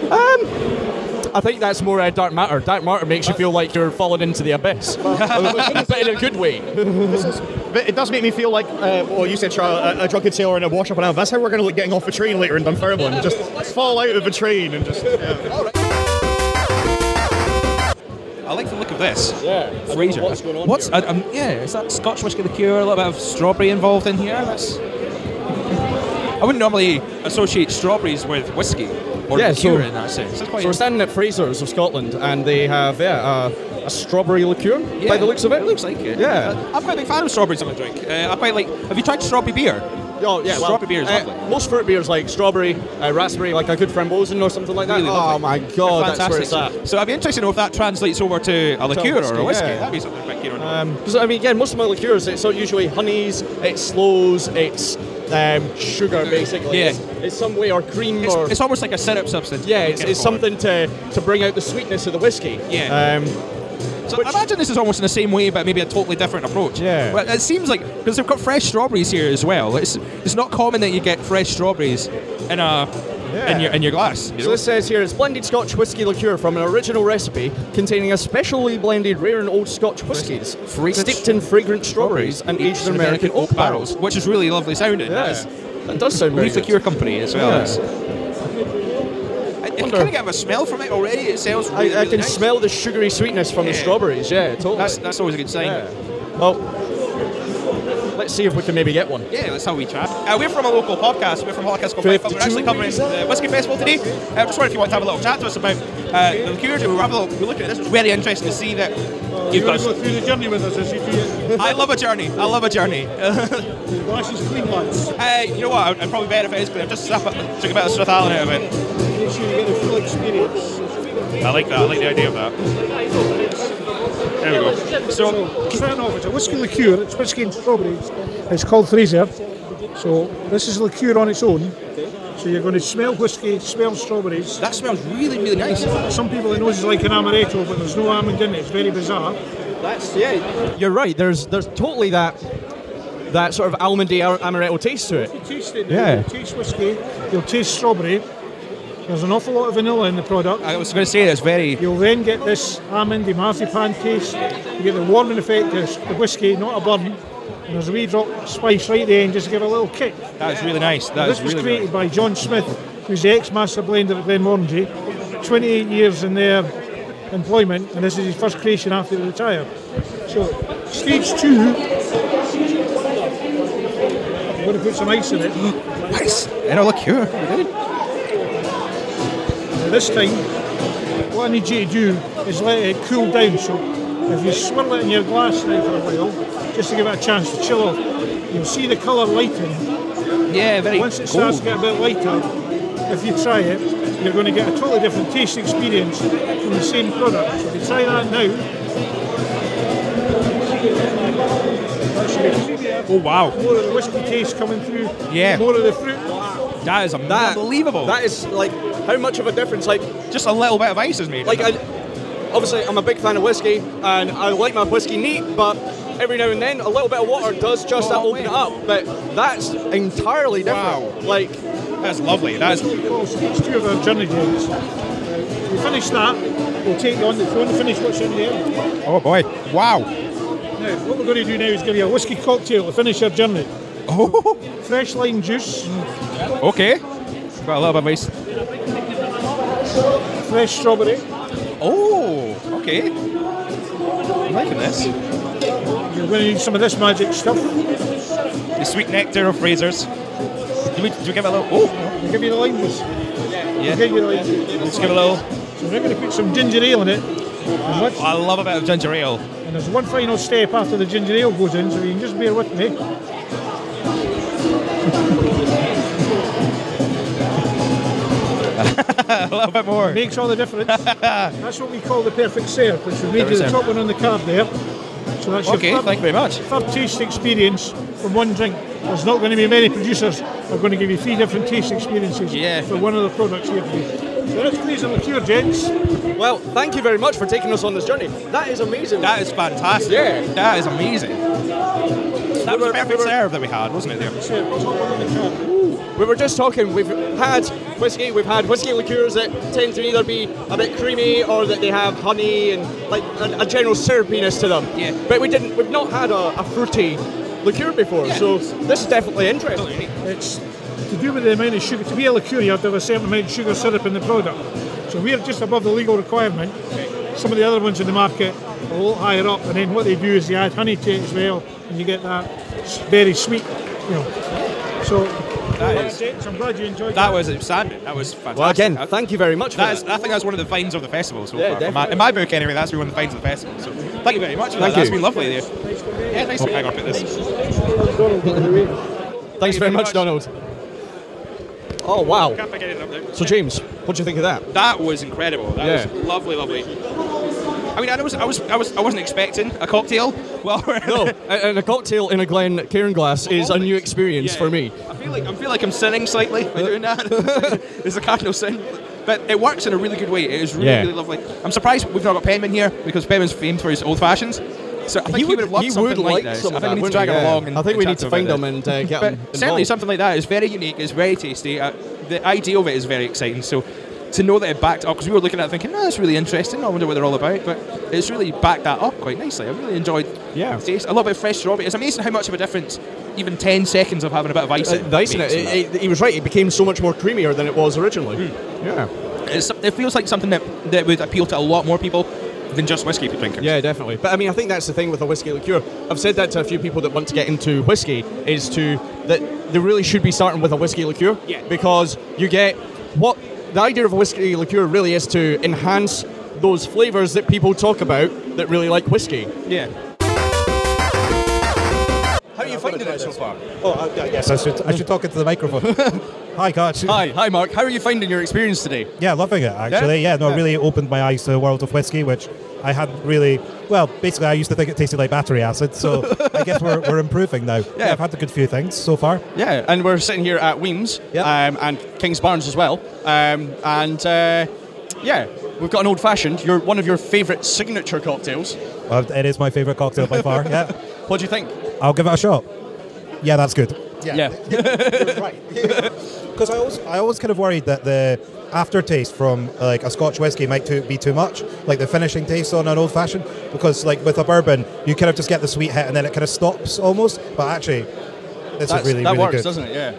Um, I think that's more uh, Dark Matter. Dark Matter makes you feel like you're falling into the abyss, but in a good way. But it does make me feel like, uh, well, you said, Charlotte, a, a drunken sailor and a wash up and out. That's how we're going to look getting off a train later in Dunfermline. Just fall out of a train and just. Yeah. I like the look of this. Yeah, Fraser. what's going on What's here? I, um, yeah? Is that Scotch whisky liqueur? A little bit of strawberry involved in here. That's I wouldn't normally associate strawberries with whiskey or Yeah, liqueur so- in that sense. That's quite So we're standing at Fraser's of Scotland, and they have yeah uh, a strawberry liqueur Yeah, by the looks of it. It looks like it. Yeah. Uh, I'm quite a big fan of strawberries in my drink. Uh, I quite like. Have you tried strawberry beer? Oh yeah, well, Strawberry beer is uh, lovely. most fruit beers like strawberry, uh, raspberry, like a good frambozen or something like that. Really oh lovely. my They're god, that's where it's fantastic. at. So I'd be interested to know if that translates over to a liqueur or a whiskey. yeah. That'd be something quite keen on. Because I mean, again, most of my liqueurs, it's not usually honeys, it's slows, it's um, sugar basically. Yeah. It's, it's some way or cream It's, or it's almost like a syrup substance. yeah, it's, Get it's forward. something to to bring out the sweetness of the whiskey. Yeah. Um, So I imagine this is almost in the same way, but maybe a totally different approach. Yeah. But it seems like because they've got fresh strawberries here as well. It's it's not common that you get fresh strawberries in a in your in your glass. You So know? this says here, it's blended Scotch whisky liqueur from an original recipe containing a specially blended rare and old Scotch whiskies, steeped in fragrant strawberries and aged in American oak barrels. which is really lovely sounding. Yeah. That, is, That does sound very Leaf good. Liqueur Company as well. Yeah. It's- I, I kind of get a smell from it already. It smells really, I, I really can nice. smell the sugary sweetness from the Yeah. strawberries. Yeah, totally. That's that's always a good sign. Yeah. Well, let's see if we can maybe get one. Yeah, that's how we chat. Uh, we're from a local podcast. We're from a podcast called Five, but we're actually covering the Whisky Festival today. I uh, just wondered if you want to have a little chat to us about uh, the liqueurs. We'll have a little we're looking at this. It's very interesting to see that you've got. go through the journey with us as you do it. I love a journey. I love a journey. The glass is clean, lads. uh, you know what? I'd probably better if it is clean. Just slap it, drink a bit of Strath Allen out of it. Make sure you get the full experience. I like that. I like the idea of that. There we go. So, starting off, it's a whisky liqueur. It's whisky and strawberries. It's called Fraser. So, this is liqueur on its own. So, you're going to smell whisky, smell strawberries. That smells really, really nice. Some people it knows it's like an amaretto, but there's no almond in it. It's very bizarre. That's yeah. You're right. There's there's totally that that sort of almondy ar- amaretto taste to it. You taste it. Yeah. You'll taste whisky. You'll taste strawberry. There's an awful lot of vanilla in the product. I was going to say that's very. You'll then get this almondy marzipan taste. You get the warming effect of the whisky, not a burn. And there's a wee drop of spice right there, and just to give it a little kick. That's really nice. That this is was really created nice. by John Smith, who's the ex-master blender at Glenmorangie. twenty-eight years in their employment, and this is his first creation after he retired. So, stage two, I'm going to put some ice in it. Ice? And a liqueur. Now this time, what I need you to do is let it cool down. So if you swirl it in your glass now for a while, just to give it a chance to chill off, you'll see the colour lighten. Yeah, very Once it starts to get a bit lighter, if you try it, you're going to get a totally different taste experience from the same product. So if you try that now, that should be creamier. Oh wow! More of the whiskey taste coming through. Yeah. More of the fruit. That is That- unbelievable. That is like how much of a difference? Like just a little bit of ice is made. Like I, obviously, I'm a big fan of whiskey, and I like my whiskey neat, but every now and then a little bit of water does just that open it up. But that's entirely different. Like that's lovely. That is. Well, stage two of our journey, gents. Uh, we finish that. We'll take you on the phone and finish what's in there. Oh boy! Wow. Now, what we're going to do now is give you a whiskey cocktail to finish your journey. Oh. Fresh lime juice. Okay. Got a little bit of ice. Fresh strawberry. Oh. Okay. I'm liking this. You're going to need some of this magic stuff. The sweet nectar of Fraser's. Do we, do we give it a little? Oh. We'll give you the lime juice. Yeah. We'll give you the lime juice. Let's give it a little. So we're going to put some ginger ale in it. And, let's- I love a bit of ginger ale. and there's one final step after the ginger ale goes in, so you can just bear with me. A little bit more. Makes all the difference. That's what we call the perfect serve, which we made you the Perfect top serve. one on the card there. So that's Okay, your third, thank you very much. third taste experience from one drink. There's not going to be many producers who are going to give you three different taste experiences Yeah. for one of the products here today. So that's Fraser Liqueur, gents. well, thank you very much for taking us on this journey. That is amazing. That is fantastic. Yeah. That is amazing. That was a perfect serve that we had, wasn't it? There. We were just talking, we've had whiskey, we've had whiskey liqueurs that tend to either be a bit creamy or that they have honey and like a, a general syrupiness to them. Yeah. But we didn't, we've not had a, a fruity liqueur before, Yeah. so this is definitely interesting. It's to do with the amount of sugar. To be a liqueur, you have to have a certain amount of sugar syrup in the product. So we're just above the legal requirement. Some of the other ones in the market are a little higher up, and then what they do is they add honey to it as well, and you get that s- very sweet, you know. So That is. James, I'm glad you enjoyed That that. was outstanding. That was fantastic. Well, again, thank you very much for That is, that. I think that's one of the finds of the festival so Yeah, far. In my, definitely. in my book, anyway, that's been one of the finds of the festival. So thank you very much for Thank that. That's you. been lovely there. Yeah, nice to hang up at this. Thanks very much, Donald. Oh, wow. Can't forget it up there. So, James, what do you think of that? That was incredible. That Yeah. was lovely, lovely. I mean, I was, I was, I was, I wasn't expecting a cocktail. Well, No, and a cocktail in a Glen Cairn glass is a new experience Yeah. for me. I feel like I feel like I'm sinning slightly by doing that. It's a cardinal sin, but it works in a really good way. It is really, Yeah. really lovely. I'm surprised we've not got Penman here because Penman's famed for his old fashions. So I think he, would have loved he something would like, like this. some I of think that, we need to wouldn't drag he? him Yeah. along. And I think we and need chat to to him find about him and uh, get but him certainly involved. something like that is very unique. It's very tasty. Uh, the idea of it is very exciting. So to know that it backed up, because we were looking at it thinking, no, that's really interesting. I wonder what they're all about. But it's really backed that up quite nicely. I really enjoyed Yeah. the taste. A little bit of fresh strawberry. It's amazing how much of a difference even ten seconds of having a bit of ice Uh, in the ice in makes it, in that. it, it- he was right, it became so much more creamier than it was originally. Yeah. It's, it feels like something that, that would appeal to a lot more people than just whiskey drinkers. Yeah, definitely. But I mean, I think that's the thing with a whiskey liqueur. I've said that to a few people that want to get into whiskey, is to that they really should be starting with a whiskey liqueur. Yeah. Because you get what the idea of a whiskey liqueur really is to enhance those flavours that people talk about that really like whiskey. Yeah. How are you finding it so far? Oh, uh, yes, I should, I should talk into the microphone. Hi, Koch. Hi, hi, Mark. How are you finding your experience today? Yeah, loving it, actually. Yeah, no, it really opened my eyes to the world of whiskey, which I hadn't really... Well, basically, I used to think it tasted like battery acid, so I guess we're, we're improving now. Yeah. I've had a good few things so far. Yeah, and we're sitting here at Weems um, and King's Barnes as well. Um, and uh, yeah, we've got an old fashioned. You're one of your favourite signature cocktails. Well, it is my favourite cocktail by far, yeah. What do you think? I'll give it a shot. Yeah, that's good. Yeah. Because I always, I always kind of worried that the aftertaste from uh, like a Scotch whiskey might too, be too much, like the finishing taste on an old fashioned. Because like with a bourbon, you kind of just get the sweet hit and then it kind of stops almost. But actually, this That's, is really that really works, good. doesn't it? Yeah.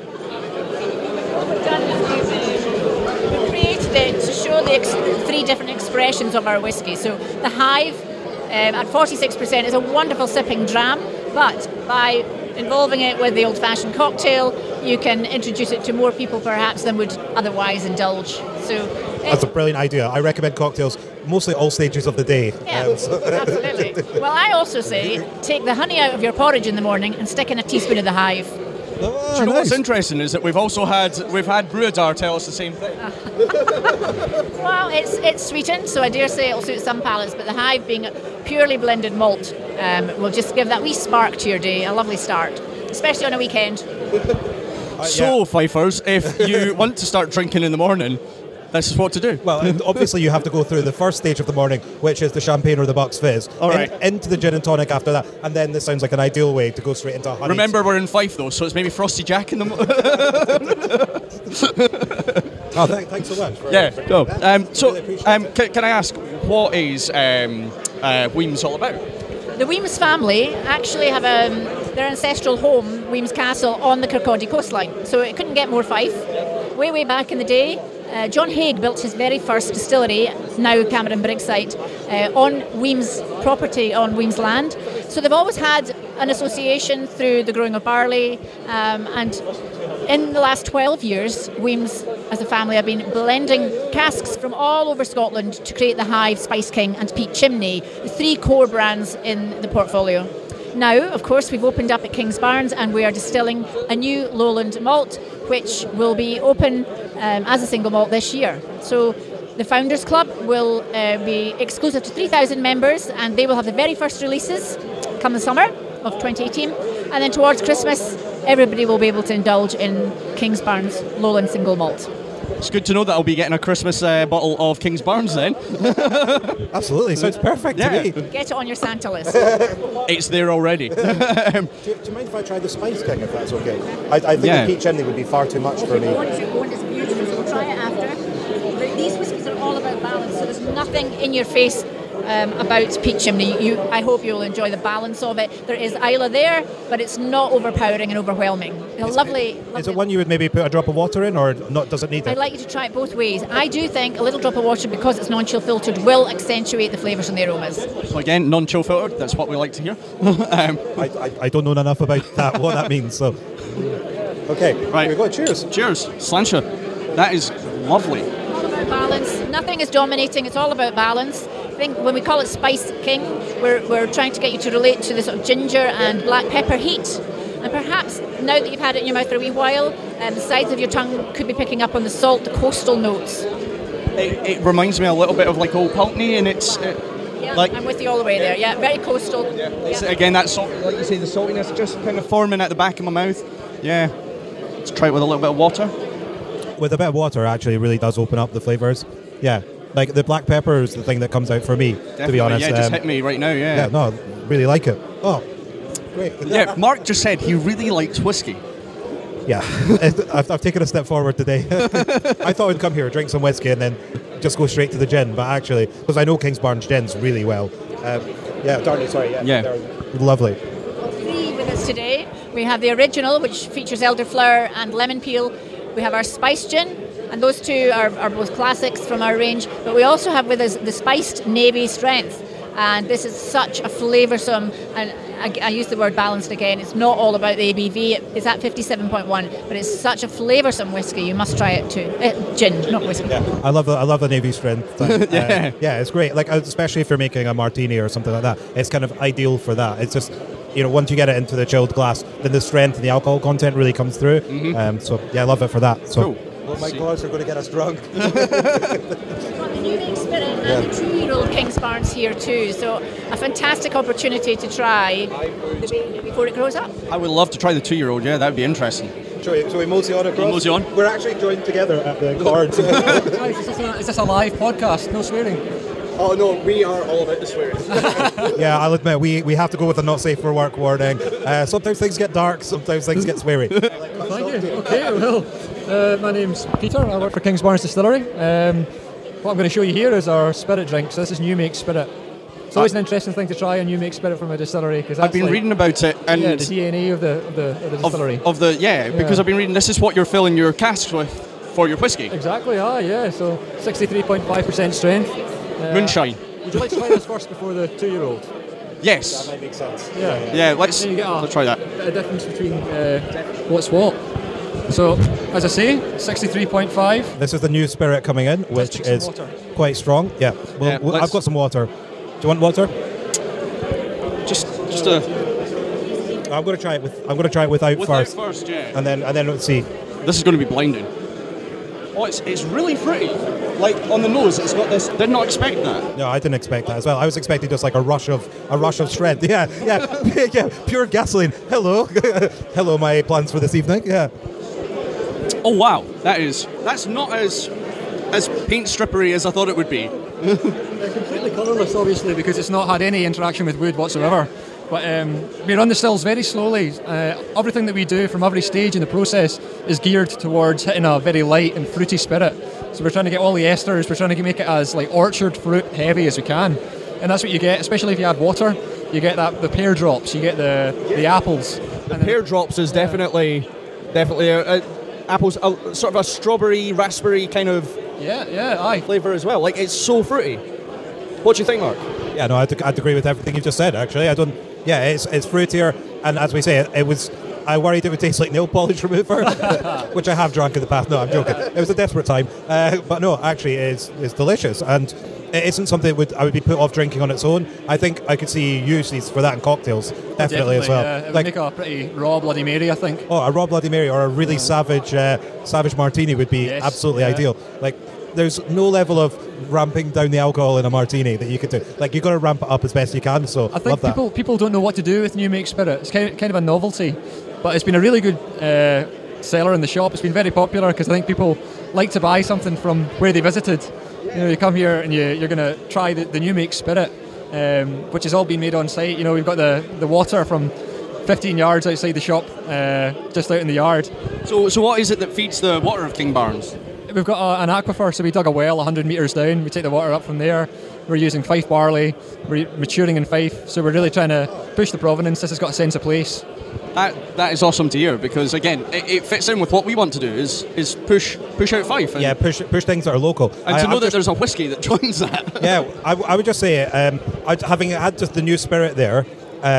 We created it to show the ex- three different expressions of our whiskey. So the Hive um, at forty-six percent is a wonderful sipping dram, but by involving it with the old-fashioned cocktail, you can introduce it to more people perhaps than would otherwise indulge. So That's a brilliant idea. I recommend cocktails mostly all stages of the day. yeah, Um, so- absolutely. Well, I also say take the honey out of your porridge in the morning and stick in a teaspoon of the Hive. Do you know what's interesting is that we've also had we've had Bruadar tell us the same thing. Well, it's it's sweetened, so I dare say it'll suit some palates, but the Hive being a purely blended malt um, will just give that wee spark to your day, a lovely start, especially on a weekend. So, Fifers, if you want to start drinking in the morning, this is what to do. Well, and obviously you have to go through the first stage of the morning, which is the champagne or the Bucks Fizz. All right. In- into the gin and tonic after that, and then this sounds like an ideal way to go straight into a honey. Remember, we're in Fife though, so it's maybe Frosty Jack in the. Oh, th- thanks so much. for- Yeah, for go. doing that. Um, so, um, can, can I ask, what is um, uh, Weems all about? The Weems family actually have um, their ancestral home, Weems Castle, on the Kirkcaldy coastline, so it couldn't get more Fife. Way, way back in the day, uh, John Haig built his very first distillery, now Cameron Briggside, uh, on Weems property, on Weems land. So they've always had an association through the growing of barley, um, and in the last twelve years, Weems as a family have been blending casks from all over Scotland to create the Hive, Spice King and Peat Chimney, the three core brands in the portfolio. Now, of course, we've opened up at King's Barnes and we are distilling a new Lowland malt, which will be open um, as a single malt this year. So the Founders Club will uh, be exclusive to three thousand members, and they will have the very first releases come the summer of twenty eighteen. And then towards Christmas, everybody will be able to indulge in King's Barnes Lowland single malt. It's good to know that I'll be getting a Christmas uh, bottle of King's Barnes then. Absolutely, sounds perfect Yeah. to me. Get it on your Santa list. It's there already. do, do you mind if I try the Spice King, if that's okay? I, I think Yeah. the Peat Chimney would be far too much for me. One is one is beautiful, so we'll try it after. But these whiskies are all about balance, so there's nothing in your face um, about Peat Chimney. You, I hope you'll enjoy the balance of it. There is Isla there, but it's not overpowering and overwhelming. A lovely, Is it one you would maybe put a drop of water in, or not? Does it need it? I'd like you to try it both ways. I do think a little drop of water, because it's non-chill filtered, will accentuate the flavours and the aromas. So again, non-chill filtered, that's what we like to hear. um, I, I, I don't know enough about that, what that means, so... Okay, right. Here we go. Cheers. Cheers. Sláinte. That is lovely. All about balance. Nothing is dominating. It's all about balance. I think when we call it Spice King, we're, we're trying to get you to relate to the sort of ginger and black pepper heat. And perhaps now that you've had it in your mouth for a wee while, um, the sides of your tongue could be picking up on the salt, the coastal notes. It, it reminds me a little bit of like Old Pulteney, and it's uh, Yeah, like I'm with you all the way there. Yeah, very coastal. yeah. It's, Yeah. again, that salt, like you say, the saltiness just kind of forming at the back of my mouth. Yeah. Let's try it with a little bit of water. With a bit of water, actually, it really does open up the flavours. Yeah, like the black pepper is the thing that comes out for me, Definitely, to be honest. yeah, it just Um, hit me right now. Yeah. Yeah, no, really like it. Oh, great. Yeah, Mark just said he really likes whiskey. Yeah, I've, I've taken a step forward today. I thought I'd come here, drink some whiskey, and then just go straight to the gin. But actually, because I know Kingsbarns gins really well. Um, yeah, Darnley, sorry. Yeah, Yeah. they're lovely. Three with us today. We have the original, which features elderflower and lemon peel. We have our spice gin, and those two are, are both classics from our range. But we also have with us the spiced Navy Strength, and this is such a flavoursome, and I, I use the word balanced again. It's not all about the A B V. It, it's at fifty-seven point one, but it's such a flavoursome whiskey. You must try it too. Uh, gin, not whiskey. Yeah, I love the I love the Navy Strength. Uh, Yeah. yeah, it's great. Like especially if you're making a martini or something like that, it's kind of ideal for that. It's just, you know, once you get it into the chilled glass, then the strength and the alcohol content really comes through. Um, so yeah, I love it for that. So. Cool. Oh my God, you're going to get us drunk. We've got the New Make Spirit and the two-year-old Kingsbarns here too. So a fantastic opportunity to try the baby before it grows up. I would love to try the two-year-old. Yeah, that'd be interesting. Shall we, shall we mosey on across? Mosey on. We're actually joined together at the cards. Guys, is this, a, is this a live podcast? No swearing. Oh no, we are all about the swearing. Yeah, I'll admit, we, we have to go with a not safe for work warning. Uh, sometimes things get dark, sometimes things get sweary. Thank you. Okay, well, uh, my name's Peter. I work for Kingsbarns Distillery. Um, what I'm going to show you here is our spirit drink. So this is New Make Spirit. It's always an interesting thing to try a New Make Spirit from a distillery. Cause I've been like, reading about it, and yeah, the D N A of the of the, of the distillery. Of, of the yeah, because Yeah. I've been reading. This is what you're filling your casks with for your whiskey. Exactly. Ah, yeah. So sixty-three point five percent strength. Uh, Moonshine. Would you like to try this first before the two-year-old? Yes. That might make sense. Yeah. Yeah. Let's Then you get a let's try that. bit of difference between uh, what's what. So, as I say, sixty-three point five. This is the new spirit coming in, which take some is water. quite strong. Yeah, well, Yeah, well, let's- I've got some water. Do you want water? Just just a I'm going to try it with. I'm going to try it without, without first, first. Yeah. and then and then let's see. This is going to be blinding. Oh, it's it's really pretty. Like on the nose, it's got this. Did not expect that. No, I didn't expect that as well. I was expecting just like a rush of a rush of strength. Yeah, yeah, yeah. Pure gasoline. Hello, hello. My plans for this evening. Yeah. Oh wow, that is that's not as as paint strippery as I thought it would be. They're completely colourless, obviously, because it's not had any interaction with wood whatsoever. But um, we run the stills very slowly. Uh, everything that we do from every stage in the process is geared towards hitting a very light and fruity spirit. So we're trying to get all the esters, we're trying to make it as like orchard fruit heavy as we can. And that's what you get, especially if you add water. You get that the pear drops, you get the, the apples. The pear drops is definitely, definitely a, a, apples, a, sort of a strawberry, raspberry kind of yeah, yeah, aye. flavour as well. Like it's so fruity. What do you think, Mark? Yeah, no, I'd, I'd agree with everything you just said. Actually, I don't. Yeah, it's it's fruitier, and as we say, it, it was. I worried it would taste like nail polish remover, which I have drunk in the past. No, I'm joking. It was a desperate time, uh, but no, actually, it's it's delicious, and it isn't something that would I would be put off drinking on its own. I think I could see uses for that in cocktails, definitely, as well. Yeah, it would like make a pretty raw Bloody Mary, I think. oh, a raw Bloody Mary or a really savage uh, savage martini would be Yes, absolutely yeah. ideal. Like, there's no level of ramping down the alcohol in a martini that you could do. Like, you've got to ramp it up as best you can. So I think love that. people people don't know what to do with New Make Spirit. It's kind of, kind of a novelty, but it's been a really good uh, seller in the shop. It's been very popular because I think people like to buy something from where they visited. You know, you come here and you, you're going to try the, the New Make Spirit, um, which has all been made on site. You know, we've got the, the water from fifteen yards outside the shop, uh, just out in the yard. So so what is it that feeds the water of Kingsbarns? We've got a, an aquifer, so we dug a well one hundred metres down. We take the water up from there. We're using Fife barley. We're maturing in Fife, so we're really trying to push the provenance. This has got a sense of place. That that is awesome to hear because again, it, it fits in with what we want to do is is push push out Fife. And, Yeah, push push things that are local. and I- to know I've that just- there's a whiskey that joins that. yeah, I, I would just say, um, I, having had just the new spirit there, um,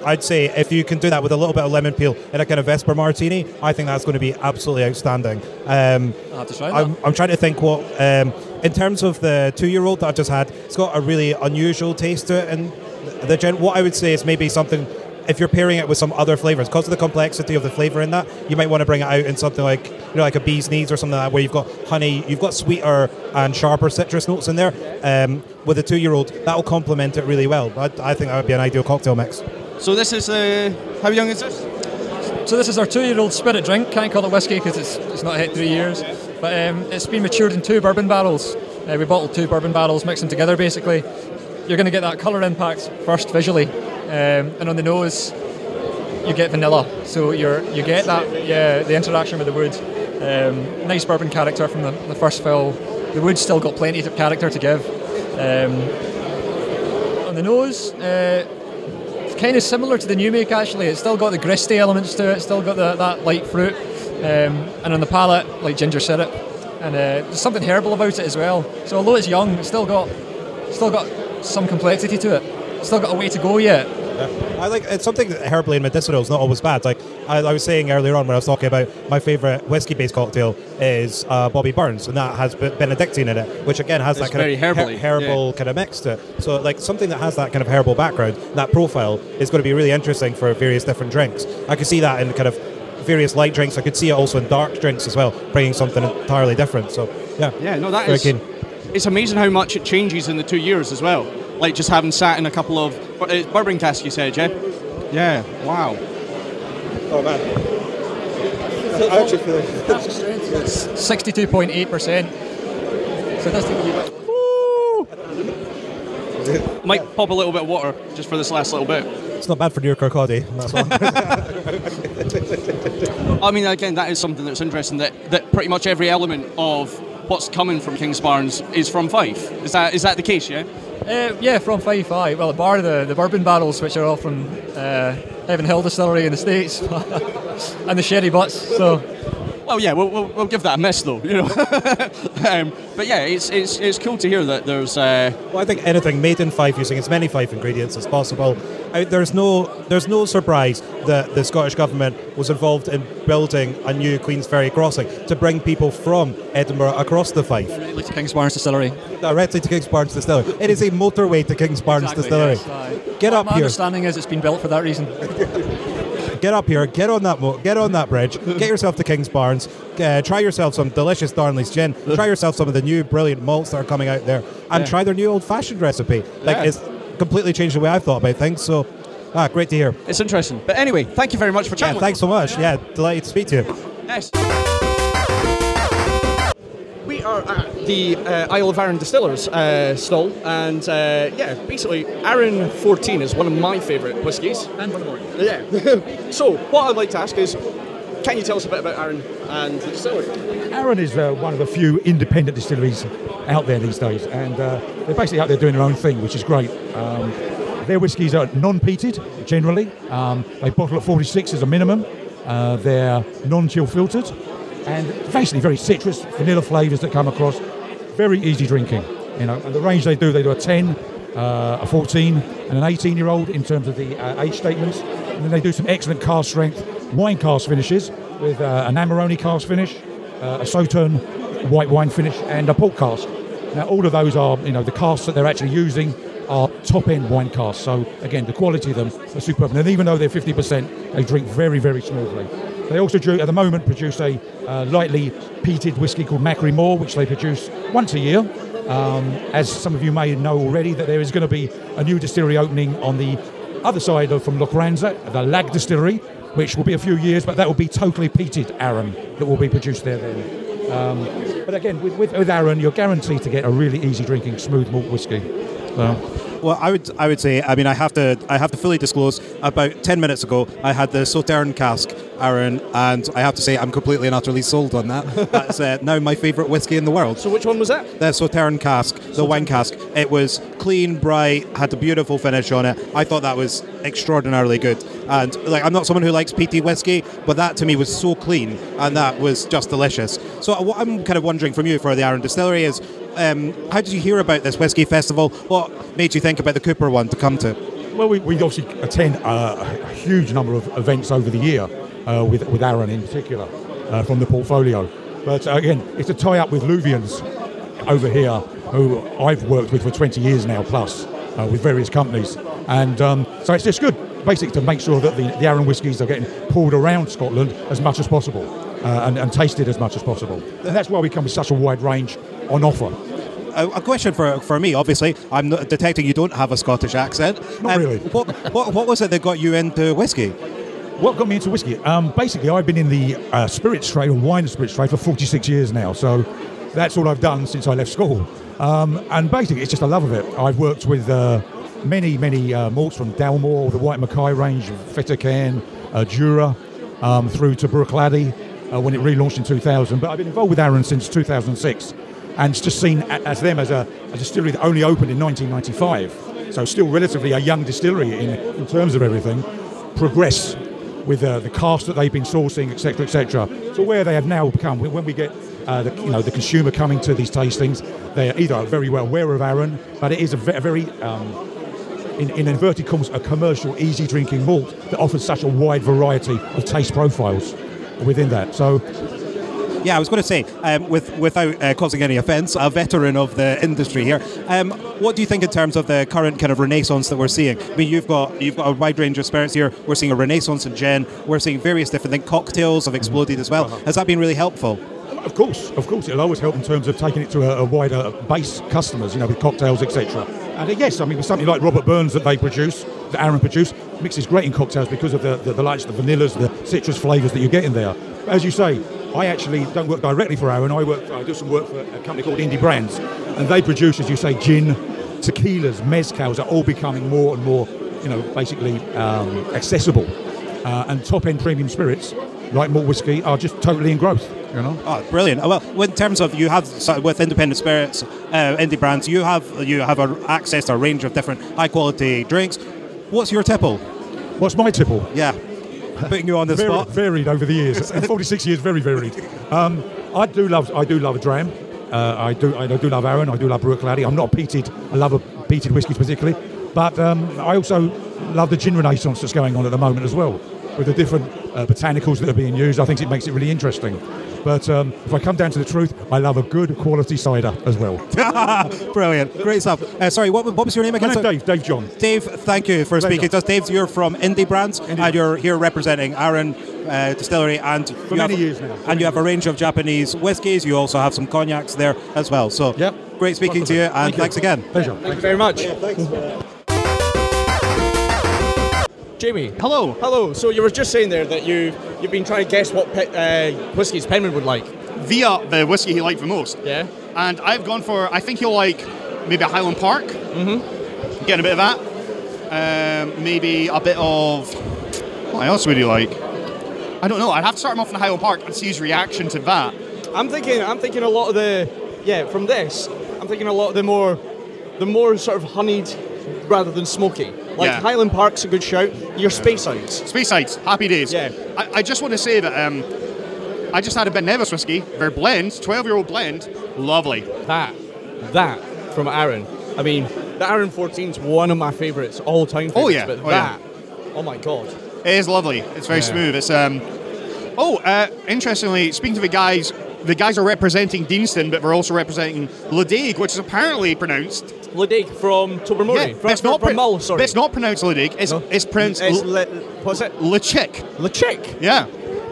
I'd say if you can do that with a little bit of lemon peel in a kind of Vesper Martini, I think that's going to be absolutely outstanding. Um, I'll have to try that. I'm, I'm trying to think what, um, in terms of the two-year-old that I've just had, it's got a really unusual taste to it, and the gen- what I would say is maybe something, if you're pairing it with some other flavours, because of the complexity of the flavour in that, you might want to bring it out in something like, you know, like a bee's knees or something like that, where you've got honey, you've got sweeter and sharper citrus notes in there. Um, with a two-year-old, that will complement it really well. I, I think that would be an ideal cocktail mix. So this is, uh, how young is this? So this is our two-year-old spirit drink. Can't call it whiskey because it's, it's not hit three years. But um, it's been matured in two bourbon barrels. Uh, we bottled two bourbon barrels, mixed them together basically. You're going to get that colour impact first visually. Um, and on the nose, you get vanilla. So you're, you get that, yeah, the interaction with the wood. Um, nice bourbon character from the, the first fill. The wood's still got plenty of character to give. Um, on the nose, uh, it's kind of similar to the new make actually. It's still got the gristy elements to it, it's still got the, that light fruit. Um, and on the palate, like ginger syrup. And uh, there's something herbal about it as well. So although it's young, it's still got, still got some complexity to it. It's still got a way to go yet. I like it's something that herbally and medicinal is not always bad. Like I, I was saying earlier on when I was talking about my favourite whiskey-based cocktail is uh, Bobby Burns, and that has Benedictine in it, which again has It's that kind very of herbally, her- herbal yeah. kind of mix to it. So like something that has that kind of herbal background, that profile is going to be really interesting for various different drinks. I could see that in kind of various light drinks. I could see it also in dark drinks as well, bringing something entirely different. So yeah, Yeah, no, that very is. keen. It's amazing how much it changes in the two years as well. Like just having sat in a couple of uh, bourbon casks, you said, yeah? Yeah. Wow. Oh man. I actually feel like sixty-two point eight percent. So that's the Might pop a little bit of water just for this last little bit. It's not bad for New Kirkcaldy. That's all. I mean, again, that is something that's interesting. That, that pretty much every element of what's coming from Kingsbarns is from Fife. Is that is that the case? Yeah. Uh, yeah, from Fife, aye. Well, bar the, the bourbon barrels, which are all from uh, Evan Hill Distillery in the States, and the sherry butts. So, well, yeah, we'll, we'll, we'll give that a miss, though. You know, um, but yeah, it's it's it's cool to hear that there's. Uh, Well, I think anything made in Fife using as many Fife ingredients as possible. I, there's no there's no surprise that the Scottish Government was involved in building a new Queensferry crossing to bring people from Edinburgh across the Fife. Directly to Kingsbarns Distillery. Directly to Kingsbarns Distillery. It is a motorway to Kingsbarns Exactly, Distillery. yes, aye. Get My- up my here. understanding is it's been built for that reason. Get up here, get on that mo- get on that bridge, get yourself to Kingsbarns, uh, try yourself some delicious Darnley's gin, try yourself some of the new brilliant malts that are coming out there, and Yeah. try their new old-fashioned recipe. Like Yeah. it's completely changed the way I've thought about things. So, ah, great to hear. it's interesting. But anyway, thank you very much for Yeah, chatting. thanks so much. Yeah, delighted to speak to you. Yes. We are at the uh, Isle of Arran Distillers uh, stall, and uh, yeah, basically, Arran fourteen is one of my favourite whiskies. And one more. Yeah. So, what I'd like to ask is, can you tell us a bit about Arran and the distillery? Arran is uh, one of the few independent distilleries out there these days, and uh, they're basically out there doing their own thing, which is great. Um, their whiskies are non-peated, generally. Um, they bottle at forty-six as a minimum. Uh, they're non-chill filtered, and basically very citrus, vanilla flavours that come across. Very easy drinking, you know. And the range they do, they do a ten, uh, a fourteen, and an eighteen-year-old in terms of the uh, age statements. And then they do some excellent cask strength wine cask finishes with uh, an Amarone cask finish, uh, a Sauterne white wine finish, and a port cask. Now, all of those are, you know, the casks that they're actually using are top-end wine casks. So, again, the quality of them are superb. And even though they're fifty percent, they drink very, very smoothly. They also, do, at the moment, produce a uh, lightly peated whiskey called Macquarie Moor, which they produce once a year. Um, as some of you may know already, that there is going to be a new distillery opening on the other side of from Lochranza, the Lag Distillery, which will be a few years, but that will be totally peated Arran that will be produced there then. Um, but again, with, with, with Arran, you're guaranteed to get a really easy drinking, smooth malt whiskey. So. Well, I would I would say, I mean, I have to I have to fully disclose. About ten minutes ago, I had the Sauterne cask, Arran, and I have to say I'm completely and utterly sold on that. That's uh, now my favourite whiskey in the world. So, which one was that? The Sauterne cask, the wine cask. It was clean, bright, had a beautiful finish on it. I thought that was extraordinarily good. And like, I'm not someone who likes peaty whiskey, but that to me was so clean, and that was just delicious. So, what I'm kind of wondering from you for the Arran Distillery is, Um, how did you hear about this whiskey festival? What made you think about the Cooper one to come to? Well, we, we obviously attend uh, a huge number of events over the year, uh, with, with Aaron in particular, uh, from the portfolio. But uh, again, it's a tie-up with Luvians over here, who I've worked with for twenty years now plus, uh, with various companies. And um, so it's just good, basically, to make sure that the, the Aaron whiskies are getting poured around Scotland as much as possible, uh, and, and tasted as much as possible. And that's why we come with such a wide range on offer. A, a question for for me, obviously. I'm not detecting you don't have a Scottish accent. Not Um, really. What, what, what was it that got you into whiskey? What got me into whiskey? Um, basically, I've been in the uh, spirits trade, or wine and spirits trade, for forty-six years now. So that's all I've done since I left school. Um, and basically, it's just a love of it. I've worked with uh, many, many uh, malts from Dalmore, the White Mackay range, Fettercairn, uh, Jura, um, through to Bruichladdich uh, when it relaunched in two thousand. But I've been involved with Aaron since two thousand six, and just seen a- as them as a, a distillery that only opened in nineteen ninety-five. So still relatively a young distillery in, in terms of everything, progress with uh, the cask that they've been sourcing, et cetera, et cetera. So where they have now become, when we get uh, the, you know, the consumer coming to these tastings, they are either very well aware of Aaron, but it is a ve- very, um, in, in inverted commas, a commercial, easy drinking malt that offers such a wide variety of taste profiles within that. So. Yeah, I was going to say, um, with, without uh, causing any offence, a veteran of the industry here. Um, what do you think in terms of the current kind of renaissance that we're seeing? I mean, you've got you've got a wide range of spirits here. We're seeing a renaissance in gin. We're seeing various different things. Cocktails have exploded as well. Has that been really helpful? Of course, of course, it'll always help in terms of taking it to a, a wider base customers, you know, with cocktails, et cetera. And uh, yes, I mean, with something like Robert Burns that they produce, that Aaron produce, mixes great in cocktails because of the the, the likes, the vanillas, the citrus flavours that you get in there. As you say, I actually don't work directly for Aaron. I work, I do some work for a company called Indie Brands, and they produce, as you say, gin, tequilas, mezcals are all becoming more and more, you know, basically um, accessible. Uh, and top-end premium spirits, like malt whiskey, are just totally in growth. You know. Oh, brilliant! Well, in terms of you have so with independent spirits, uh, indie brands, you have you have a, access to a range of different high-quality drinks. What's your tipple? What's my tipple? Yeah. Putting you on the Very, spot. Varied over the years. In forty-six years, very varied. Um, I do love, I do love a dram. Uh, I do, I do love Aaron. I do love Bruichladdich. I'm not a peated. I love a peated whiskies particularly, but um, I also love the gin renaissance that's going on at the moment as well, with the different uh, botanicals that are being used. I think it makes it really interesting. But um, if I come down to the truth, I love a good quality cider as well. Brilliant, great stuff. Uh, sorry, what, what was your name again? My name's Dave, Dave John. Dave, thank you for Pleasure. speaking to us. Dave, you're from Indie Brands, Indie. and you're here representing Aaron uh, Distillery, and For you many have, years now. And you have a range of Japanese whiskies. You also have some cognacs there as well. So, yep. great speaking to you, and Thank you. thanks again. Pleasure. Thank you very much. Yeah, thanks. Jamie. Hello. Hello. So you were just saying there that you you've been trying to guess what pe- uh, whiskies Penman would like. Via the whiskey he liked the most. Yeah. And I've gone for, I think he'll like maybe a Highland Park. Mm-hmm. Getting a bit of that. Um, maybe a bit of, what else would he like? I don't know. I'd have to start him off in the Highland Park and see his reaction to that. I'm thinking. I'm thinking a lot of the. Yeah. From this, I'm thinking a lot of the more, the more sort of honeyed, rather than smoky. Like Yeah. Highland Park's a good shout. Your Speyside. Speyside, happy days. Yeah. I, I just want to say that um, I just had a Ben Nevis whiskey. Their blend, twelve-year-old blend, lovely. That, that from Aaron. I mean, the Aaron fourteen is one of my favourites, all-time favourites. Oh, yeah. But Oh, yeah. that, oh my god. It is lovely. It's very Yeah. smooth. It's um. Oh, uh, interestingly, speaking to the guys, the guys are representing Deanston, but they're also representing Ledaig, which is apparently pronounced Ledaig from Tobermory. Yeah, from, but it's not from pro- Mull, sorry. but it's not pronounced Ledaig. It's No. it's pronounced It's L- le, what's it? Lechick. Lechick. Yeah.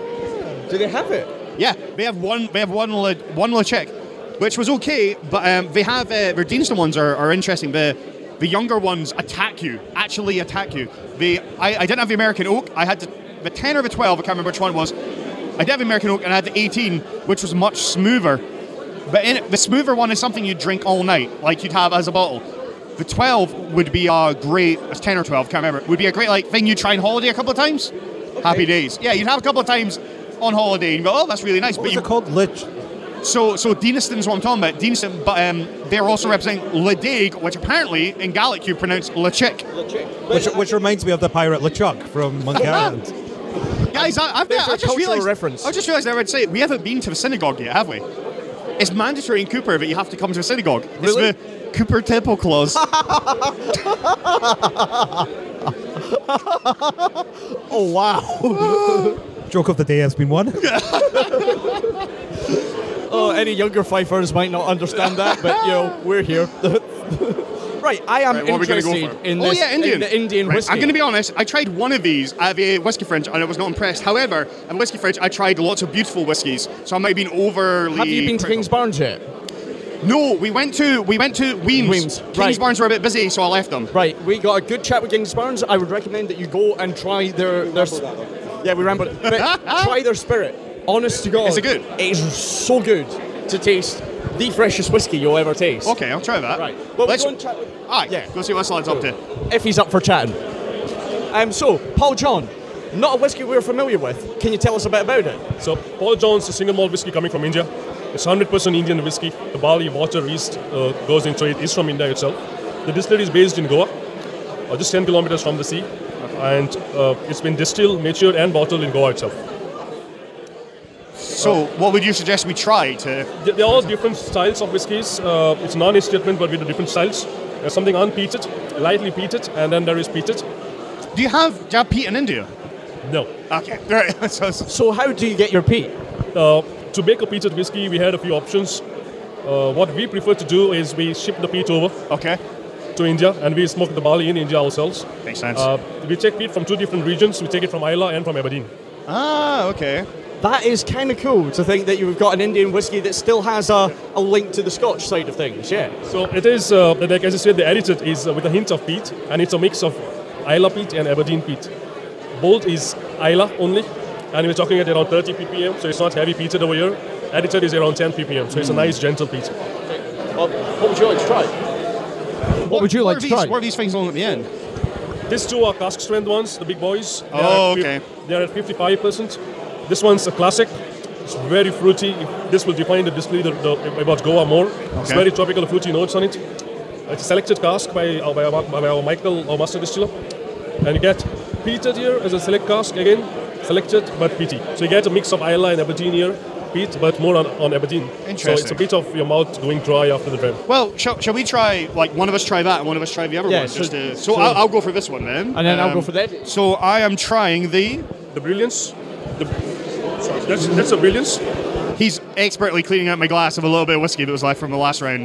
Do they have it? Yeah, they have one. They have one. Le, one Lechick, which was okay, but um, they have uh, their Deanston ones are, are interesting. The the younger ones attack you, actually attack you. They I, I didn't have the American oak. I had the, the ten or the twelve. I can't remember which one it was. I did have the American oak, and I had the eighteen, which was much smoother. But in it, the smoother one is something you'd drink all night, like you'd have as a bottle. The twelve would be a great, it's ten or twelve, can't remember. Would be a great like thing you'd try on holiday a couple of times. Happy days. Yeah, you'd have a couple of times on holiday and go, oh, that's really nice. What but was you, it called? Lich. So, so Deanston's what I'm talking about. Deanston, but um, they're also representing Ledaig, which apparently in Gaelic you pronounce Lechick. Which, which reminds me of the pirate LeChuck from Monkey Island. Guys, I, I've, There's I a just cultural realised. reference. I just realised I would say we haven't been to the synagogue yet, have we? It's mandatory in Cooper that you have to come to a synagogue. Really? It's the Cooper Temple Clause. Oh, wow. Joke of the day has been won. Oh, any younger fifers might not understand that, but, you know, we're here. Right, I am Right, what are we gonna go interested for? in oh this, yeah, Indian. in the Indian Right, whiskey. I'm going to be honest. I tried one of these at the Whiskey Fridge and I was not impressed. However, at Whiskey Fridge, I tried lots of beautiful whiskies, so I might have been overly. Have you been to critical. Kings Barnes yet? No, we went to we went to Weems. Weems, Kings right. Barnes were a bit busy, so I left them. Right, we got a good chat with Kings Barnes. I would recommend that you go and try their their. Yeah, we rambled. But try their spirit. Honest to God, Is it good? It is so good to taste the freshest whiskey you'll ever taste. Okay, I'll try that. Right. Well, Let's we go and chat with. Ah, yeah. Go see what this lad's up to. If he's up for chatting. Um. So, Paul John, not a whiskey we're familiar with. Can you tell us a bit about it? So, Paul John's a single malt whiskey coming from India. It's one hundred percent Indian whiskey. The barley, water, yeast uh, goes into it is from India itself. The distillery is based in Goa, uh, just ten kilometers from the sea, and uh, it's been distilled, matured, and bottled in Goa itself. So, what would you suggest we try to? They- They're all different styles of whiskies. Uh, it's non-age statement, but with the different styles. There's something unpeated, lightly peated, and then there is peated. Do you have do you have peat in India? No. Okay. Right. so, so how do you get your peat? Uh, to make a peated whiskey, we had a few options. Uh, what we prefer to do is we ship the peat over. Okay. To India, and we smoke the barley in India ourselves. Makes sense. Uh, we take peat from two different regions. We take it from Isla and from Aberdeen. Ah, okay. That is kind of cool to think that you've got an Indian whiskey that still has a, a link to the Scotch side of things, yeah. So it is, uh, like as I said, the edited is uh, with a hint of peat, and it's a mix of Isla peat and Aberdeen peat. Bold is Isla only, and we're talking at around thirty p p m, so it's not heavy peated over here. Edited is around ten p p m, so it's a nice gentle peat. Well, what would you like to try? What would you like what to are these, try? What are these things on at the end? These two are cask strength ones, the big boys. They Oh, are at fif- okay. They're at fifty-five percent. This one's a classic. It's very fruity. This will define the distillery the, the, about Goa more. It's Okay. very tropical fruity notes on it. It's a selected cask by, uh, by, our, by our Michael, our master distiller. And you get peated here as a select cask again, selected but peaty. So you get a mix of Isla and Aberdeen here, peat, but more on, on Aberdeen. So it's Interesting. a bit of your mouth going dry after the dram. Well, shall, shall we try, like, one of us try that and one of us try the other Yeah, one? so- Just to, so so- I'll, I'll go for this one then. And then I'll go for that. So I am trying the... The Brilliance. The, sorry, that's, that's a Brilliance. He's expertly cleaning out my glass of a little bit of whiskey that was left from the last round.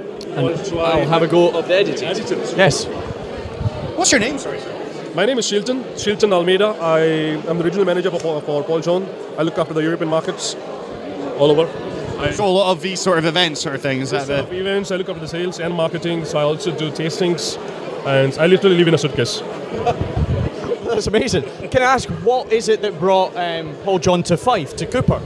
I'll have a go of the edited. Yes. What's your name, sorry? My name is Shilton, Shilton Almeida. I am the regional manager for, for Paul John. I look after the European markets all over. I, So a lot of these sort of events sort of things. Is that Sort of the, events, I look after the sales and marketing, so I also do tastings, and I literally live in a suitcase. That's amazing. Can I ask, what is it that brought um, Paul John to Fife, to Cooper?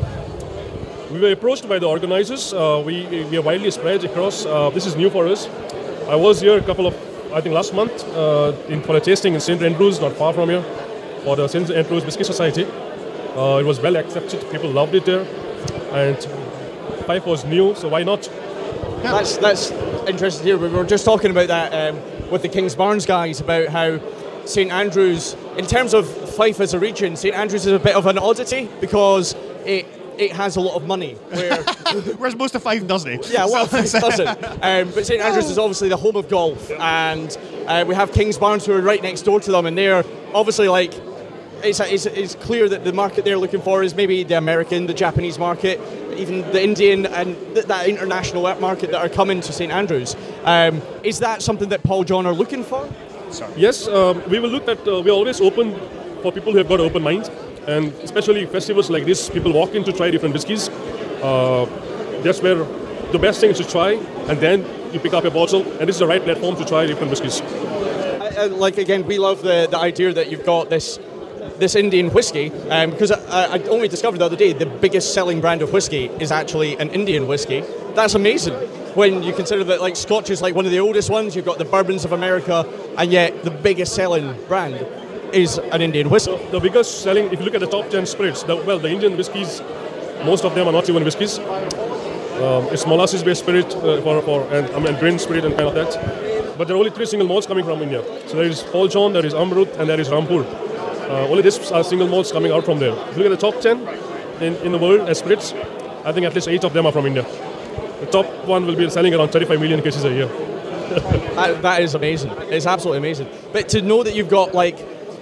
We were approached by the organizers. Uh, we, we are widely spread across. Uh, this is new for us. I was here a couple of, I think last month, uh, in, for a tasting in Saint Andrews, not far from here, for the Saint Andrews Whisky Society. Uh, it was well accepted. People loved it there. And Fife was new, so why not? That's that's interesting here. We were just talking about that um, with the Kings Barnes guys about how Saint Andrews, in terms of Fife as a region, Saint Andrews is a bit of an oddity because it it has a lot of money. Where Whereas most of Fife doesn't. Yeah, well, it doesn't. Um, but Saint Andrews is obviously the home of golf, and uh, we have Kings Barnes who are right next door to them, and they're obviously like. It's, it's, it's clear that the market they're looking for is maybe the American, the Japanese market, even the Indian and th- that international market that are coming to Saint Andrews. Um, is that something that Paul John are looking for? Yes, um, we will look at, uh, we're always open for people who have got an open mind, and especially festivals like this, people walk in to try different whiskies. Uh, that's where the best thing is to try, and then you pick up a bottle, and this is the right platform to try different whiskies. Uh, uh, like again, we love the, the idea that you've got this this Indian whiskey, um, because I, I only discovered the other day the biggest selling brand of whiskey is actually an Indian whiskey. That's amazing when you consider that like Scotch is like one of the oldest ones. You've got the bourbons of America, and yet the biggest selling brand is an Indian whiskey. So the biggest selling, if you look at the top ten spirits, the, well, the Indian whiskies, most of them are not even whiskies. Um, it's molasses-based spirit uh, for, for and, I mean, grain spirit and kind of that. But there are only three single malts coming from India. So there is Paul John, there is Amrut, and there is Rampur. Uh, only these are single malts coming out from there. If you look at the top ten in, in the world as spirits, I think at least eight of them are from India. The top one will be selling around thirty-five million cases a year. that, that is amazing. It's absolutely amazing. But to know that you've got like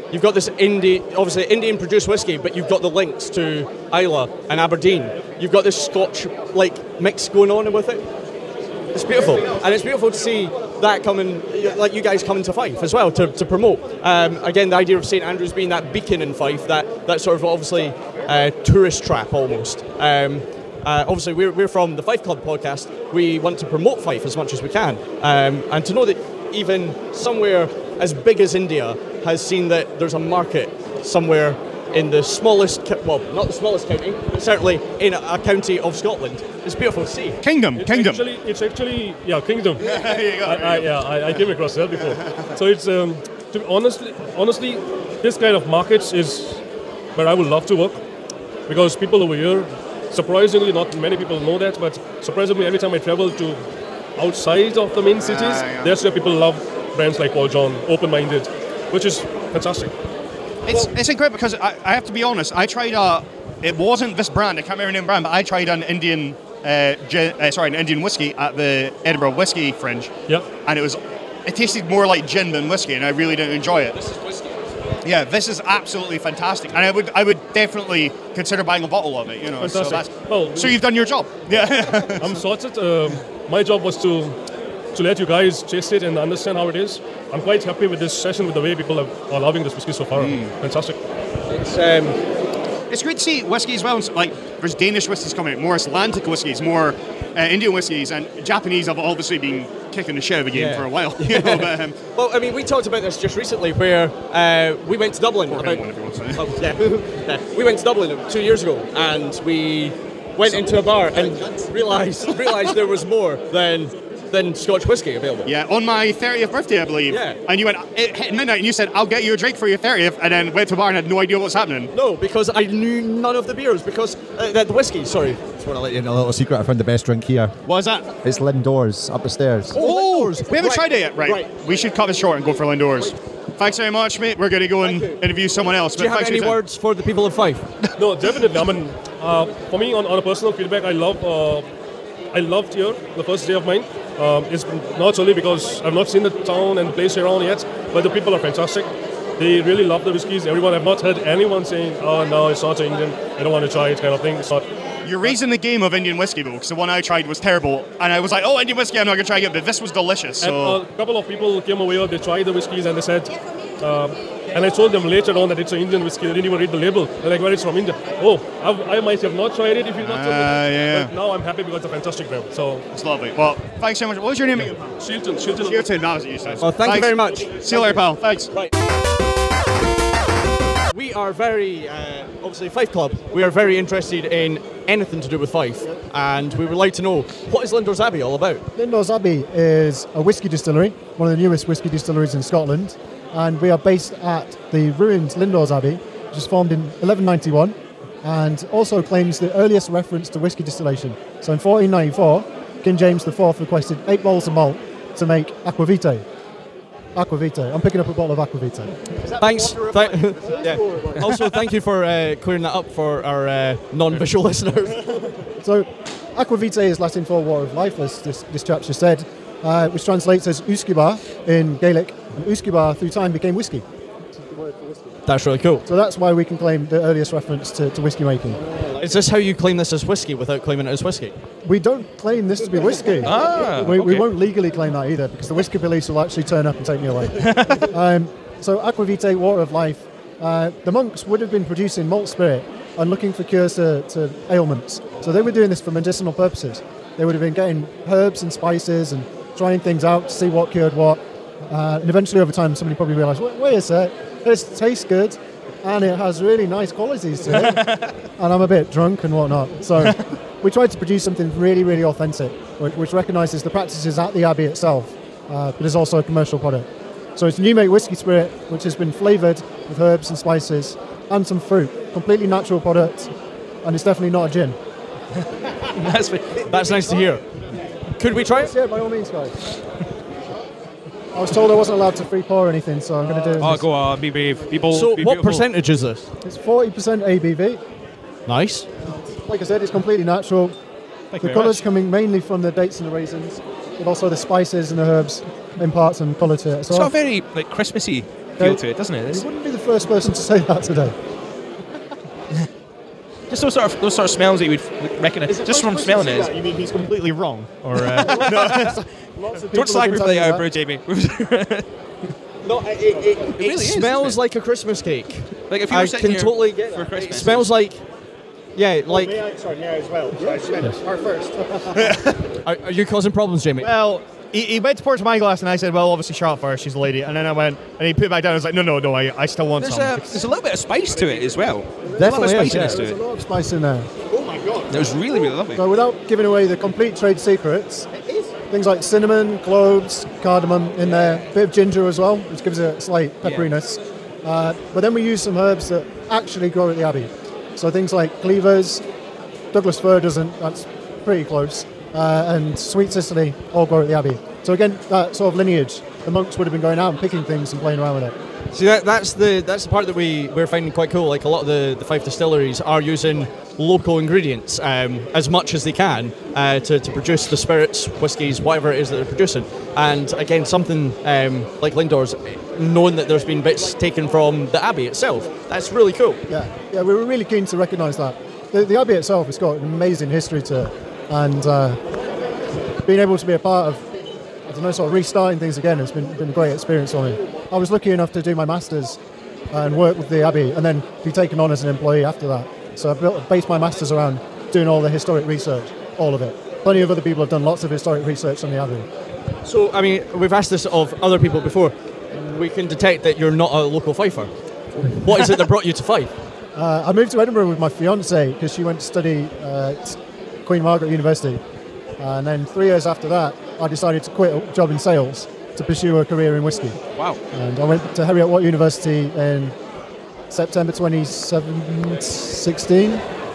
you've got this indie, obviously Indian produced whiskey, but you've got the links to Islay and Aberdeen. You've got this Scotch like mix going on with it. It's beautiful, and it's beautiful to see that coming, like you guys coming to Fife as well to, to promote. Um, again, the idea of St Andrews being that beacon in Fife, that, that sort of obviously uh, tourist trap almost. Um, uh, obviously, we're, we're from the Fife Club podcast. We want to promote Fife as much as we can, um, and to know that even somewhere as big as India has seen that there's a market somewhere in the smallest, well, not the smallest county, but certainly in a, a county of Scotland. It's beautiful to see. Kingdom, It's kingdom. Actually, it's actually, yeah, Kingdom. There you go. I, I, yeah, I, I came across that before. So it's, um, to be honestly, honestly, this kind of markets is where I would love to work, because people over here, surprisingly, not many people know that, but surprisingly, every time I travel to outside of the main cities, Yeah, yeah. that's where people love brands like Paul John, open-minded, which is fantastic. It's, it's incredible because I, I have to be honest. I tried a. It wasn't this brand. I can't remember the name of the brand, but I tried an Indian, uh, gin, uh, sorry, an Indian whiskey at the Edinburgh Whiskey Fringe. Yeah. And it was, it tasted more like gin than whiskey, and I really didn't enjoy it. This is whiskey. Yeah, this is absolutely fantastic, and I would, I would definitely consider buying a bottle of it. You know. So, Fantastic. that's, Well, so you've done your job. Yeah. I'm sorted. Um, my job was to to let you guys taste it and understand how it is. I'm quite happy with this session, with the way people are, are loving this whiskey so far. Mm. Fantastic. It's um, it's great to see whiskey as well. Like there's Danish whiskies coming out, more Atlantic whiskies, more uh, Indian whiskies, and Japanese have obviously been kicking the shit out of the game Yeah. for a while. You know, but, um, Well, I mean, we talked about this just recently, where uh, we went to Dublin. About, oh, yeah. Yeah. We went to Dublin two years ago, and we went into a bar and realised realised there was more than than Scotch whiskey available. yeah, on my thirtieth birthday, I believe. Yeah. And you went it hit midnight, and you said, "I'll get you a drink for your thirtieth," and then went to a bar and had no idea what was happening. No, because I knew none of the beers, because uh, the, the whiskey. Sorry. Just want to let you know a little secret. I found the best drink here. What is that? It's Lindor's up the stairs. Oh, we haven't Right. tried it yet. Right. Right. We should cut this short and go for Lindor's. Thanks very much, mate. We're going to go and interview someone else. Do you but have thanks for any your time. words for the people of Fife? No, definitely. I mean, uh, for me, on, on a personal feedback, I love, uh, I loved here the first day of mine. Um, it's not only because I've not seen the town and the place around yet, but the people are fantastic. They really love the whiskies. Everyone, I've not heard anyone saying, "Oh no, it's not Indian. I don't want to try it," kind of thing. It's not. You're raising the game of Indian whiskey, though, because the one I tried was terrible, and I was like, "Oh, Indian whiskey, I'm not going to try it," but this was delicious. So. And a couple of people came away, they tried the whiskies and they said, um, and I told them later on that it's an Indian whiskey. They didn't even read the label. They're like, "Where it's from India?" Oh, I, I might have not tried it if you've not told me. Ah, yeah. But now I'm happy because it's a fantastic brand. So It's lovely. Well, thanks so much. What was your name again? Shilton, Shilton. Shilton, that was what you said. Well, thank you Thanks. very much. See you later, pal. Thanks. Right. We are very, uh, obviously, Fife Club, we are very interested in anything to do with Fife, and we would like to know, what is Lindor's Abbey all about? Lindor's Abbey is a whisky distillery, one of the newest whisky distilleries in Scotland, and we are based at the ruined Lindor's Abbey, which was formed in eleven ninety-one, and also claims the earliest reference to whisky distillation. So in fourteen ninety-four, King James the Fourth requested eight bottles of malt to make aquavitae. Aquavitae. I'm picking up a bottle of aquavitae. Thanks. Th- yeah. Also, thank you for uh, clearing that up for our uh, non-visual listeners. So, aquavitae is Latin for water of life, as this, this chap just said, uh, which translates as Usquebaugh in Gaelic, and Usquebaugh through time became whiskey. That's really cool. So that's why we can claim the earliest reference to, to whiskey making. Is this how you claim this as whiskey without claiming it as whiskey? We don't claim this to be whiskey. Ah, we, we okay. won't legally claim that either, because the whiskey police will actually turn up and take me away. um, so aquavitae, water of life, uh, the monks would have been producing malt spirit and looking for cures to, to ailments. So they were doing this for medicinal purposes. They would have been getting herbs and spices and trying things out to see what cured what. Uh, and eventually over time somebody probably realised, wait, wait a sec, this tastes good and it has really nice qualities to it. And I'm a bit drunk and whatnot. So we tried to produce something really, really authentic, which, which recognises the practices at the Abbey itself, uh, but is also a commercial product. So it's new make whiskey spirit, which has been flavoured with herbs and spices and some fruit. Completely natural product, and it's definitely not a gin. that's, that's nice to hear. Could we try it? Yeah, by all means, guys. I was told I wasn't allowed to free pour or anything, so I'm going to do it. Oh, go on, be brave. Be bold. So be what beautiful. percentage is this? It's forty percent A B V. Nice. Like I said, it's completely natural. Thank the you very colours much. coming mainly from the dates and the raisins, but also the spices and the herbs impart some colour to it as It's well. got a very like Christmassy feel Okay. to it, doesn't it? You It's wouldn't be the first person to say that today. just those sort of those sort of smells that you would recognise just from smelling it. You mean he's completely wrong? Or uh, no? Lots of people Don't slag have me been for the telling hour, me bro, Jamie. No, it, it, it, it really is, smells isn't it? like a Christmas cake. Like if you were I sitting can here totally get for it. Christmas, It smells like, yeah, like. May I, sorry, may I as well? Sorry, finish. Or first. Are, are you causing problems, Jamie? Well, he, he went to pour to my glass, and I said, "Well, obviously, Charlotte first. She's a lady." And then I went, and he put it back down. I was like, "No, no, no. I, I still want There's some." a, there's a little bit of spice to it as well. Definitely a lot of is, spiciness yeah. to There's it. a lot of spice in there. Oh my god! It was really, really lovely. So without giving away the complete trade secrets, things like cinnamon, cloves, cardamom in there, a bit of ginger as well, which gives it a slight pepperiness. Uh, but then we use some herbs that actually grow at the Abbey. So things like cleavers, Douglas fir doesn't, that's pretty close, uh, and sweet Sicily all grow at the Abbey. So again, that sort of lineage, the monks would have been going out and picking things and playing around with it. See, that, that's the that's the part that we we're finding quite cool. Like a lot of the, the five distilleries are using local ingredients um, as much as they can uh, to, to produce the spirits, whiskies, whatever it is that they're producing. And again, something um, like Lindor's, knowing that there's been bits taken from the Abbey itself, that's really cool. Yeah, yeah, we were really keen to recognise that. The, the Abbey itself has got an amazing history to it, and uh, being able to be a part of, I don't know, sort of restarting things again has been, been a great experience for me. I was lucky enough to do my masters and work with the Abbey, and then be taken on as an employee after that. So I built, based my masters around doing all the historic research, all of it. Plenty of other people have done lots of historic research on the Abbey. So, I mean, we've asked this of other people before. We can detect that you're not a local Fifer. What is it that brought you to Fife? Uh, I moved to Edinburgh with my fiancée because she went to study at Queen Margaret University. And then three years after that, I decided to quit a job in sales to pursue a career in whisky. Wow. And I went to Heriot Watt University in September twenty sixteen.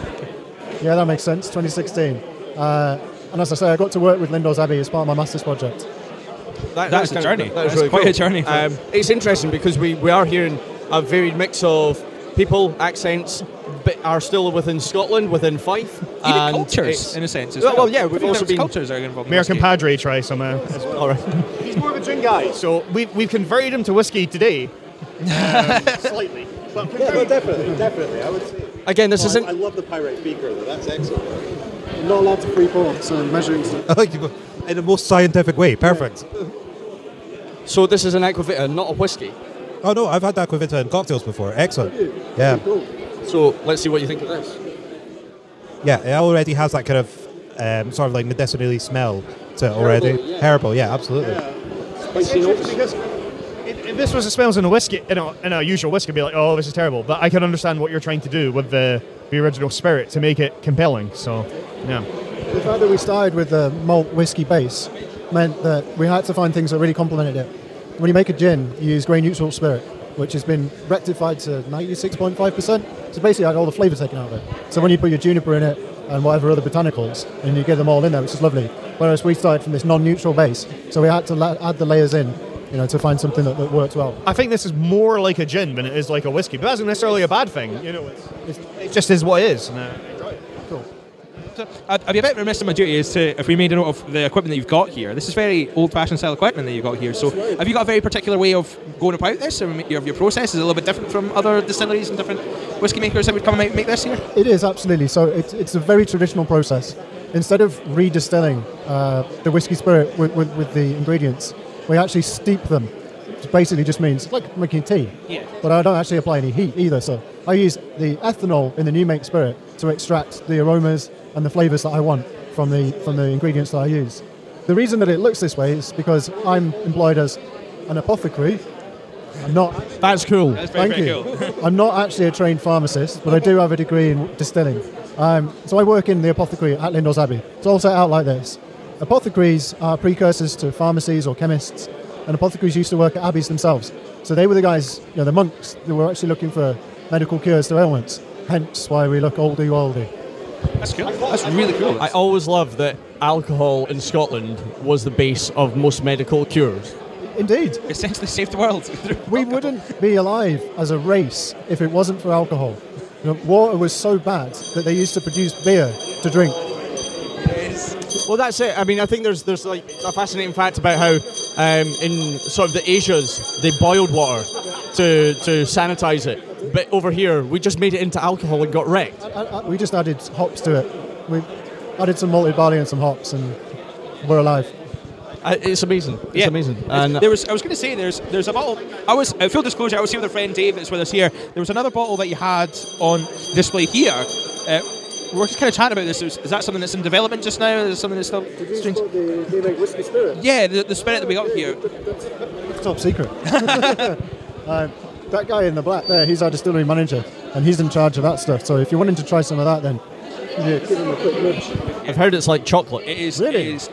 Yeah, that makes sense, twenty sixteen. Uh, and as I say, I got to work with Lindor's Abbey as part of my master's project. That, That's a kind journey. Of, that That's is really quite cool. a journey. Um, it's interesting because we, we are hearing a varied mix of people, accents, but are still within Scotland, within Fife. Even and cultures, it's- in a sense. As well, well, well, yeah, we've Even also there's been cultures that are involved in American whiskey. Padre try some uh, as well. All right. He's more of a gin guy, so we've, we've converted him to whiskey today. Um, slightly. But Yeah, no, definitely, definitely. I would say. Again, this Oh, I- isn't- I, love the Pyrite beaker, though. That's excellent. You're not allowed to free pour, so measuring. In the most scientific way, perfect. So this is an aquavita, not a whiskey. Oh no, I've had aquavita in cocktails before. Excellent. Yeah. So let's see what you think of this. Yeah, it already has that kind of um, sort of like medicinally smell to it already. Herbal, yeah. Herbal, yeah, absolutely. It's interesting because if, if this was the smells in a whiskey, in a, in a usual whiskey, I'd be like, oh, this is terrible. But I can understand what you're trying to do with the, the original spirit to make it compelling. So, yeah. The fact that we started with the malt whiskey base meant that we had to find things that really complemented it. When you make a gin, you use grain neutral spirit, which has been rectified to ninety-six point five percent. So basically, I had all the flavour taken out of it. So when you put your juniper in it and whatever other botanicals, and you get them all in there, which is lovely. Whereas we started from this non-neutral base, so we had to la- add the layers in, you know, to find something that, that works well. I think this is more like a gin than it is like a whiskey, but that's not necessarily a bad thing. You know, it's, it's, it just is what it is. And, uh, So I'd, I'd be a bit remiss in my duty as to if we made a note of the equipment that you've got here. This is very old-fashioned style equipment that you've got here. So have you got a very particular way of going about this? Or your, your process is a little bit different from other distilleries and different whiskey makers that would come and make this here? It is, absolutely. So it's, it's a very traditional process. Instead of redistilling uh, the whiskey spirit with, with, with the ingredients, we actually steep them. Which basically just means like making tea. Yeah. But I don't actually apply any heat either. So I use the ethanol in the new make spirit to extract the aromas and the flavours that I want from the from the ingredients that I use. The reason that it looks this way is because I'm employed as an apothecary. I'm not. That's cool. That's very, Thank very you. cool. I'm not actually a trained pharmacist, but I do have a degree in distilling. Um, so I work in the apothecary at Lindor's Abbey. It's all set out like this. Apothecaries are precursors to pharmacies or chemists, and apothecaries used to work at abbeys themselves. So they were the guys, you know, the monks that were actually looking for medical cures to ailments. Hence why we look oldie oldie. That's cool. That's really cool. I always loved that alcohol in Scotland was the base of most medical cures. Indeed. Essentially saved the world. We wouldn't be alive as a race if it wasn't for alcohol. You know, water was so bad that they used to produce beer to drink. Well, that's it. I mean, I think there's there's like a fascinating fact about how um, in sort of the Asias they boiled water to to sanitize it. But over here, we just made it into alcohol and got wrecked. I, I, we just added hops to it. We added some malted barley and some hops, and we're alive. Uh, it's amazing. It's Yeah. amazing. And there was. I was going to say there's there's a bottle. I was uh, full disclosure. I was here with a friend Dave that's with us here. There was another bottle that you had on display here. Uh, we we're just kind of chatting about this. Is, is that something that's in development just now? Is it something that's still? Strange? The, they make whiskey spirit. Yeah, the, the spirit that we got here. It's top secret. uh, that guy in the black there, he's our distillery manager, and he's in charge of that stuff. So if you're wanting to try some of that, then yeah, give him a quick nudge. I've heard it's like chocolate. It is. Really? It is.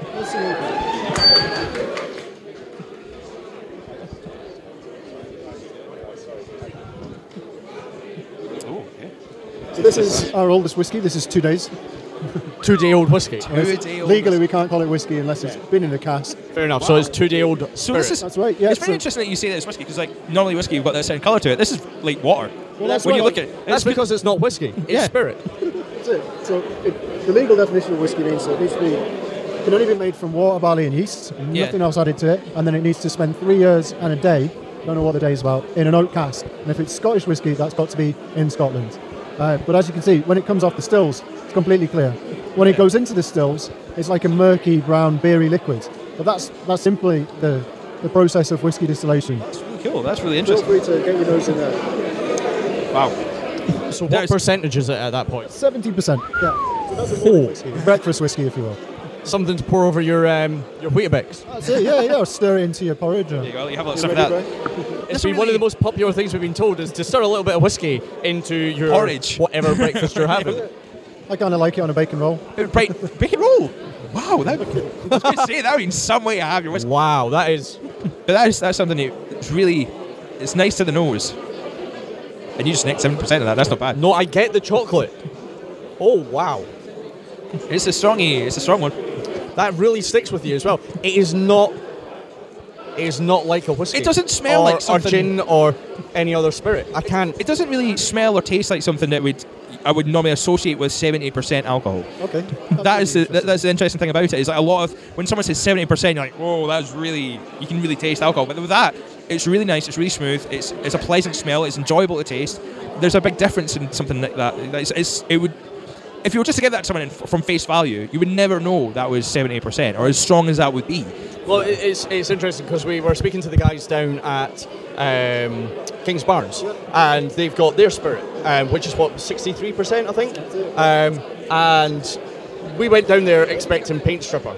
So this is our oldest whiskey. This is two days. Two-day-old whiskey. Two-day-old Legally, we can't call it whiskey unless it's been in a cask. Fair enough. So it's two-day-old spirit. So this is. That's right. Yeah. It's very so- interesting that you say that it's whiskey because like normally whiskey you've got that certain colour to it. This is like water. Well, that's when right. you look at it. That's because it's not whiskey. It's Yeah. spirit. That's it. So it, the legal definition of whiskey means that it needs to be it can only be made from water, barley, and yeast. Yeah. Nothing else added to it, and then it needs to spend three years and a day. Don't know what the day is about in an oak cask. And if it's Scottish whiskey, that's got to be in Scotland. Uh, but as you can see, when it comes off the stills, it's completely clear. When it goes into the stills, it's like a murky brown beery liquid. But that's that's simply the the process of whiskey distillation. That's really cool. That's really Feel interesting. free to get your nose in there. Wow. So what percentage is it at that point? Seventy percent. Yeah. So that's a Oh. morning whiskey. Breakfast whiskey, if you will. Something to pour over your um, your Weetabix. That's it. Yeah, yeah. Or stir it into your porridge. There you go. You have a lot of You're stuff for ready, that. It's been one of the most popular things we've been told is to stir a little bit of whiskey into your Porridge. whatever breakfast you're having. I kind of like it on a bacon roll. Right, bacon roll. Wow, that, I was going to say that means some way to have your whiskey. Wow, that is. But that is that's something that it's really it's nice to the nose. And you just nicked seven percent of that. That's not bad. No, I get the chocolate. Oh wow, it's a strongy. It's a strong one. That really sticks with you as well. It is not. It is not like a whiskey. It doesn't smell or, like something. or gin or any other spirit. I can't. It doesn't really smell or taste like something that would I would normally associate with seventy percent alcohol. Okay. That is the that, that's the interesting thing about it. Is like a lot of when someone says seventy percent, you're like, whoa, that's really you can really taste alcohol. But with that, it's really nice. It's really smooth. It's it's a pleasant smell. It's enjoyable to taste. There's a big difference in something like that. It's, it's, it would. If you were just to give that to someone in, from face value, you would never know that was seventy percent or as strong as that would be. Well, it- it's it's interesting because we were speaking to the guys down at um, King's Barnes, and they've got their spirit, um, which is what sixty-three percent, I think. Um, and we went down there expecting paint stripper.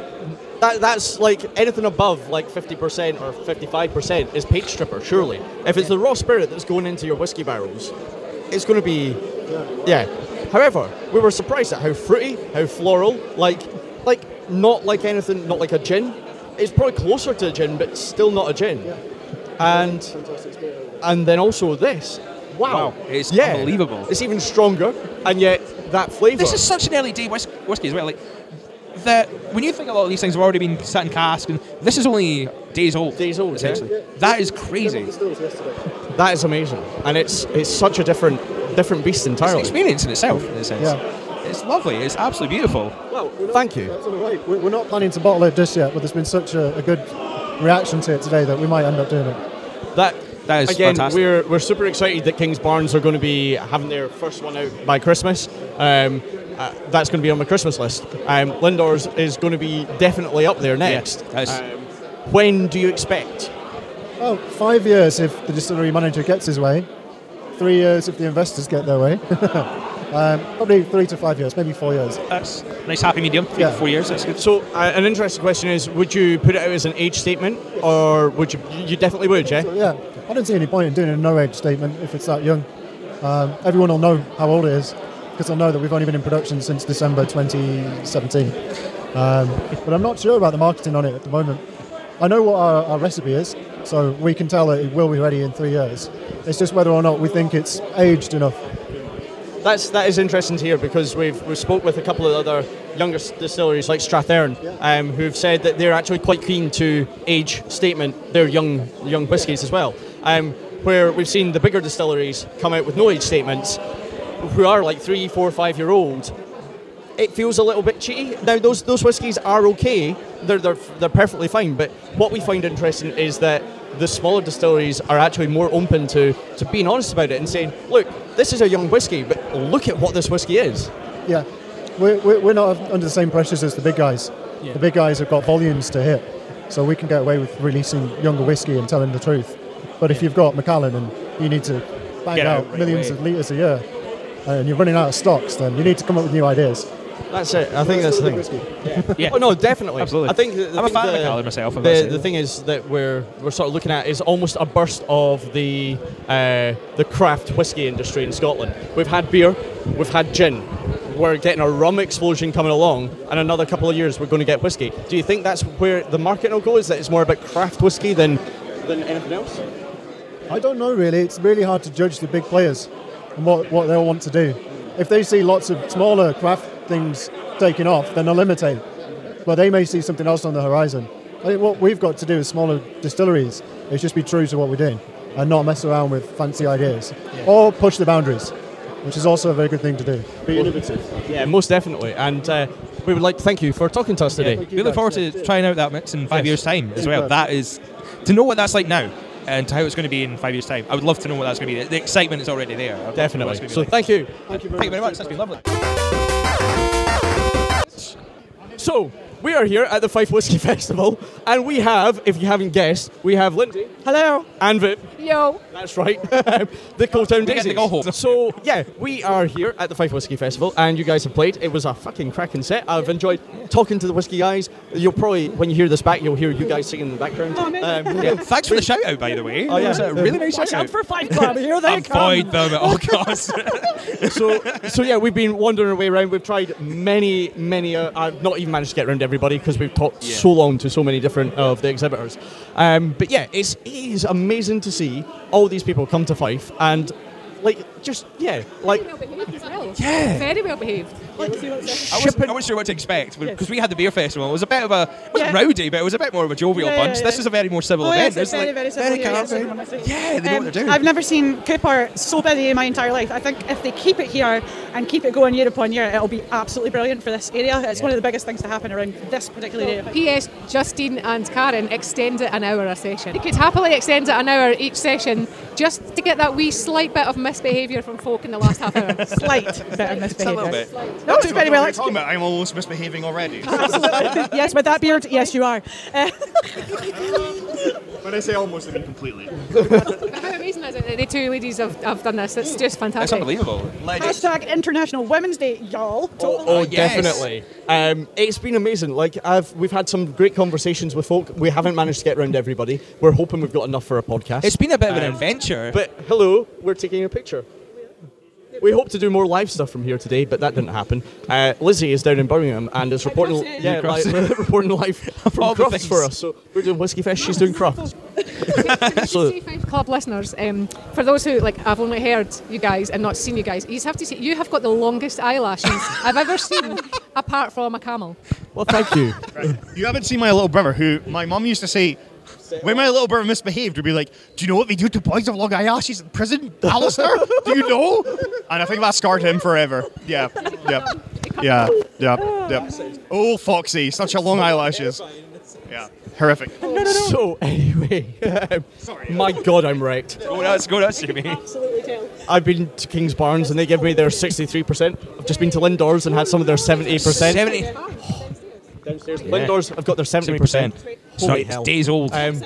That, that's like anything above like fifty percent or fifty-five percent is paint stripper, surely. If it's the raw spirit that's going into your whiskey barrels, it's going to be, yeah. However, we were surprised at how fruity, how floral, like, like not like anything, not like a gin. It's probably closer to a gin, but still not a gin. And and then also this, wow, Wow, it's yeah, unbelievable. It's even stronger, and yet that flavour. This is such an early day whis- whiskey as well. Like that, when you think a lot of these things have already been sat in cask, and this is only days old. Days old, essentially. yeah. That is crazy. That is amazing, and it's it's such a different different beast It's an entirely. experience in itself, in a sense. Yeah. It's lovely. It's absolutely beautiful. Well, thank you. That's all right. We're we're not planning to bottle it just yet, but there's been such a, a good reaction to it today that we might end up doing it. That That is again, fantastic. we're we're super excited that King's Barnes are going to be having their first one out by Christmas. Um, uh, that's going to be on my Christmas list. Um, Lindor's is going to be definitely up there next. that is- Um, when do you expect? Oh, five years if the distillery manager gets his way. Three years if the investors get their way. um, probably three to five years, maybe four years. That's a nice happy medium. Three Yeah. to four years. That's good. So, uh, an interesting question is: would you put it out as an age statement, or would you? You definitely would, yeah. So, yeah, I don't see any point in doing a no-age statement if it's that young. Um, everyone will know how old it is because they'll know that we've only been in production since December twenty seventeen. Um, but I'm not sure about the marketing on it at the moment. I know what our, our recipe is, so we can tell that it will be ready in three years. It's just whether or not we think it's aged enough. That's that is interesting to hear because we've we spoke with a couple of other younger s- distilleries like Strathearn, um, who've said that they're actually quite keen to age statement their young young whiskies as well. Um, where we've seen the bigger distilleries come out with no age statements, who are like three, four, five year old. It feels a little bit cheaty. Now those those whiskies are okay; they're they're they're perfectly fine. But what we find interesting is that the smaller distilleries are actually more open to, to being honest about it and saying, look, this is a young whiskey, but look at what this whiskey is. Yeah, we're, we're we're not under the same pressures as the big guys. Yeah. The big guys have got volumes to hit, so we can get away with releasing younger whiskey and telling the truth. But if you've got Macallan and you need to bang Get out out right millions away. of litres a year, and you're running out of stocks, then you need to come up with new ideas. That's it. I think that's the thing. Yeah. Oh no, definitely. Absolutely. I think the, the I'm a thing fan of the- Macallan myself, I must The, say. the thing is that we're we're sort of looking at is almost a burst of the uh, the craft whiskey industry in Scotland. We've had beer, we've had gin. We're getting a rum explosion coming along, and another couple of years we're going to get whiskey. Do you think that's where the market will go? Is that it's more about craft whiskey than than anything else? I don't know really. It's really hard to judge the big players and what, what they'll want to do. If they see lots of smaller craft things taking off, then they'll imitate. But they may see something else on the horizon. I think what we've got to do as smaller distilleries is just be true to what we're doing and not mess around with fancy ideas. Or push the boundaries, which is also a very good thing to do. Be innovative. Yeah, most definitely. And uh, we would like to thank you for talking to us today. We look forward to trying out that mix in five Yes. years' time as well. Superb. That is, to know what that's like now and how it's going to be in five years' time. I would love to know what that's going to be. The excitement is already there. I'd love to know what it's Definitely. gonna be So like. thank you. Thank you very much. That's been lovely. So, we are here at the Fife Whiskey Festival, and we have, if you haven't guessed, we have Lindsay. Hello. And Vip. Yo. That's right. the Coaltown We get Daisies. to go home. So, yeah, we are here at the Fife Whiskey Festival, and you guys have played. It was a fucking cracking set. I've enjoyed talking to the whiskey guys. You'll probably, when you hear this back, you'll hear you guys singing in the background. Um, Yeah, thanks for the shout out, by the way. Oh, yeah. That was a really nice Watch shout out out. for Fife Club. Here they Avoid them at all costs. so, so yeah, we've been wandering our way around. We've tried many, many. Uh, I've not even managed to get around everybody because we've talked Yeah. so long to so many different of the exhibitors. Um, but yeah, it's it is amazing to see all these people come to Fife and like just yeah, like Yeah. Very well behaved. I wasn't, I wasn't sure what to expect because we had the beer festival. It was a bit of a it wasn't rowdy, but it was a bit more of a jovial Yeah, bunch. yeah, This yeah. is a very more civil Oh, event. yes, it's It's very, like- very simple. very here, calm. yes, everyone. Yeah, they know Um, what they're doing. I've never seen Cooper so busy in my entire life. I think if they keep it here and keep it going year upon year, it'll be absolutely brilliant for this area. It's one of the biggest things to happen around this particular area. P S. Justine and Karen extend it an hour a session. You could happily extend it an hour each session just to get that wee slight bit of misbehaviour from folk in the last half hour. Slight bit of Just a little bit. No, it's very well What are you talking about? I'm almost misbehaving already. Absolutely. Yes, with that beard, yes, you are. Uh, When I say almost, I mean completely. How amazing is it that the two ladies have, have done this? It's just fantastic. Hashtag International Women's Day, y'all. Oh, definitely. Um, it's been amazing. Like I've, we've had some great conversations with folk. We haven't managed to get around everybody. We're hoping we've got enough for a podcast. It's been a bit of an Um, adventure. But hello, we're taking a picture. We hope to do more live stuff from here today, but that didn't happen. Uh, Lizzie is down in Birmingham and is reporting, Crufts, yeah, yeah. li- reporting live from All the Crufts things. for us. So we're doing Whiskey Fest. She's doing Crufts. so Five Club listeners, um, for those who like, I've only heard you guys and not seen you guys. You have to see, you have got the longest eyelashes I've ever seen, apart from a camel. Well, thank you. You haven't seen my little brother, who my mum used to say, when my little brother misbehaved, would be like, "Do you know what they do to boys with long eyelashes in prison, Alistair? Do you know?" And I think that scarred him forever. Yeah, yeah, yeah, yeah, yeah. Oh, Foxy, such a long eyelashes. Yeah, horrific. So anyway, um, my God, I'm wrecked. Go nuts, go nuts, Jimmy. Absolutely tell. I've been to King's Barnes and they give me their sixty-three percent. I've just been to Lindors and had some of their seventy percent. seventy Downstairs. Yeah. Lindors, I've got their seventy percent. It's not- it's days old. Um,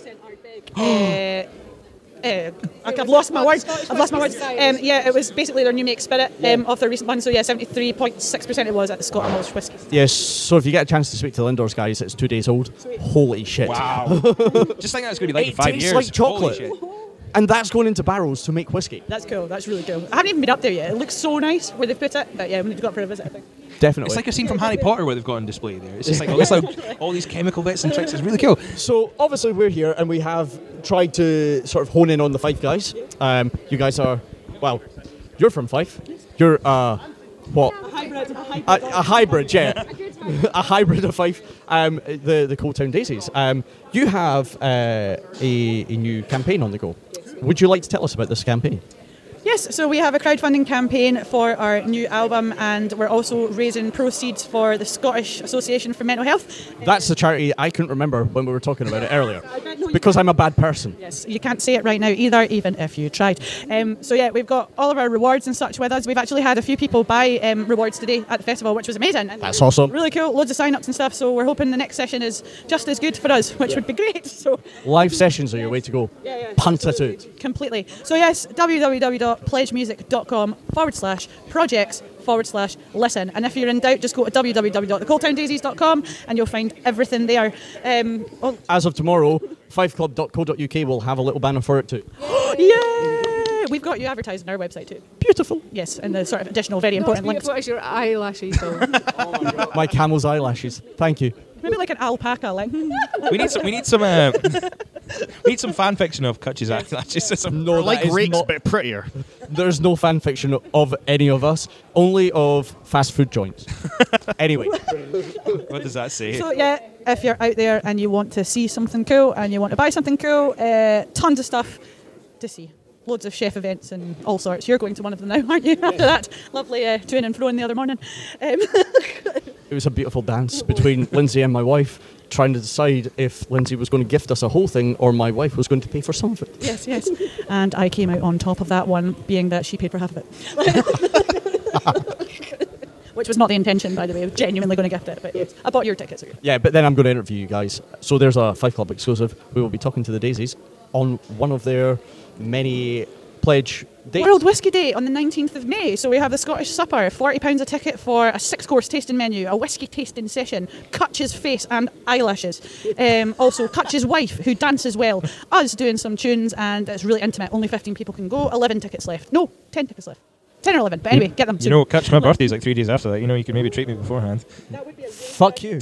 uh, uh, I've lost my words. I've lost my words. Um, yeah, it was basically their new make spirit um, of their recent one. So yeah, seventy-three point six percent it was at the Scotland Welsh Whisky. yes, so if you get a chance to speak to Lindors, guys, it's two days old. Holy shit. Wow. Just think that's going to be like It in five tastes years. like chocolate. Holy shit. And that's going into barrels to make whiskey. That's cool. That's really cool. I haven't even been up there yet. It looks so nice where they've put it. But yeah, we need to go up for a visit, I think. Definitely. It's like a scene from Harry Potter where they've got on display there. It's just like all, this, like, all these chemical bits and tricks. It's really cool. So obviously we're here and we have tried to sort of hone in on the Fife guys. Um, you guys are, well, you're from Fife. You're, uh, what? A hybrid. A hybrid. A, a hybrid, yeah. a hybrid of Fife. Um, the, the Coaltown Daisies. Um, you have uh, a, a new campaign on the go. Would you like to tell us about this campaign? Yes, so we have a crowdfunding campaign for our new album, and we're also raising proceeds for the Scottish Association for Mental Health. That's the charity I couldn't remember when we were talking about it earlier. because I'm a bad person. Yes, you can't say it right now either, even if you tried. Um, so yeah, we've got all of our rewards and such with us. We've actually had a few people buy um, rewards today at the festival, which was amazing. And That's awesome. Really cool, loads of sign-ups and stuff. So we're hoping the next session is just as good for us, which would be great. So Live sessions are your way to go. Yeah, yeah, Punt it out. completely. So yes, www.pledgemusic.com forward slash projects forward slash listen. And if you're in doubt, just go to w w w dot the cold town daisies dot com and you'll find everything there. Um, oh, As of tomorrow, five club dot co dot u k will have a little banner for it too. yeah! We've got you advertised on our website too. Beautiful. Yes, and the sort of additional very Not important as links. beautiful as your eyelashes, though. My camel's eyelashes. Thank you. Maybe like an alpaca, like. We need some. We need some. Uh, we need some fan fiction of Kutch's eyelashes. Some No, Like that is rakes, not- but prettier. There's no fan fiction of any of us, only of fast food joints. Anyway, What does that say? So yeah, if you're out there and you want to see something cool and you want to buy something cool, uh, tons of stuff to see. Loads of chef events and all sorts. You're going to one of them now, aren't you? After that lovely uh, to and fro in the other morning. Um, it was a beautiful dance between Lindsay and my wife, trying to decide if Lindsay was going to gift us a whole thing or my wife was going to pay for some of it. yes, yes. And I came out on top of that one, being that she paid for half of it. Which was not the intention, by the way. I was genuinely going to gift it, but yes, I bought your tickets. So Yeah, but then I'm going to interview you guys. So there's a Five Club exclusive. We will be talking to the Daisies on one of their many pledge dates. World Whisky Day on the nineteenth of May. So we have the Scottish Supper, forty pounds a ticket for a six-course tasting menu, a whisky tasting session, Kutch's face and eyelashes. Um, also, Kutch's wife, who dances well, us doing some tunes, and it's really intimate. Only fifteen people can go. eleven tickets left. No, ten tickets left. ten or eleven, but anyway, get them. You know, Kutch, my birthday's like three days after that. You know, you could maybe treat me beforehand. Fuck you.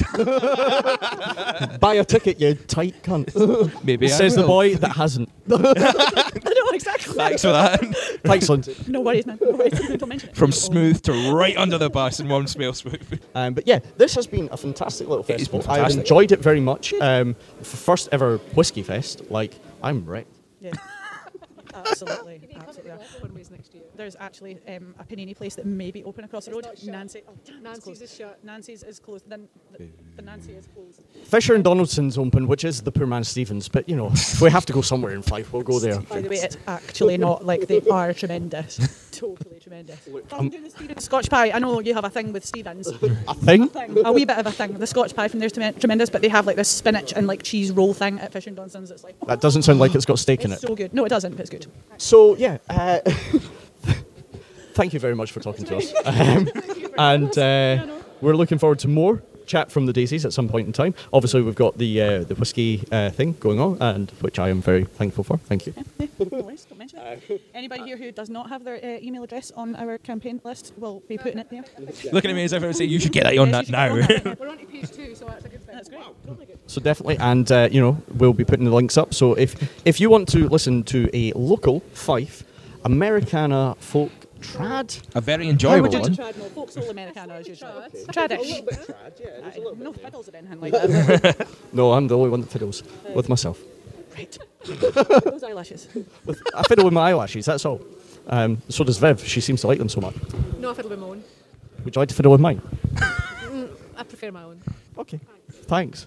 Buy a ticket, you tight cunt. Maybe I Says the will. boy that hasn't. I know exactly. Thanks for that. Thanks, Lindsay. No worries, man. No worries. Don't mention it. From smooth to right under the bus in one smell smooth. Um, but yeah, this has been a fantastic little It has been festival. I've fantastic. enjoyed it very much. Um, f- first ever whiskey fest. Like, I'm wrecked. Yeah. Absolutely. Absolutely. There's actually um, a panini place that may be open across the road. Nancy. Oh, damn, Nancy's is shut. Nancy's is closed. Then the, the Nancy is closed. Fisher and Donaldson's open, which is the poor man Stevens. But you know, if we have to go somewhere in Fife, we'll go there. By the way, it's actually not like they are tremendous. Totally tremendous. I'm doing the Stevens Scotch pie. I know you have a thing with Stevens. A thing? A wee bit of a thing. The Scotch pie from there's trem- tremendous, but they have like this spinach and like cheese roll thing at Fisher and Donaldson's. It's like That doesn't sound like it's got steak in it's it. so good. No, it doesn't. But it's good. So yeah, uh, thank you very much for talking to us, um, and uh, we're looking forward to more chat from the Daisies at some point in time. Obviously, we've got the uh, the whiskey uh, thing going on, and which I am very thankful for. Thank you. No worries, don't mention it. Anybody here who does not have their uh, email address on our campaign list will be putting it there. Looking at me as if I would say, you should get that on that now. We're on to page two, so that's a good thing. That's great. Totally good. So definitely, and uh, you know, we'll be putting the links up. So if if you want to listen to a local Fife Americana folk trad, A very enjoyable How would one. you trad? No, folk soul Americana as usual. Tradish. Aye, no fiddles or anything like that. no, I'm the only one that fiddles with myself. Right. Those eyelashes. I fiddle with my eyelashes. That's all. Um, so does Viv. She seems to like them so much. No, I fiddle with my own. Would you like to fiddle with mine? Mm, I prefer my own. Okay. Thanks.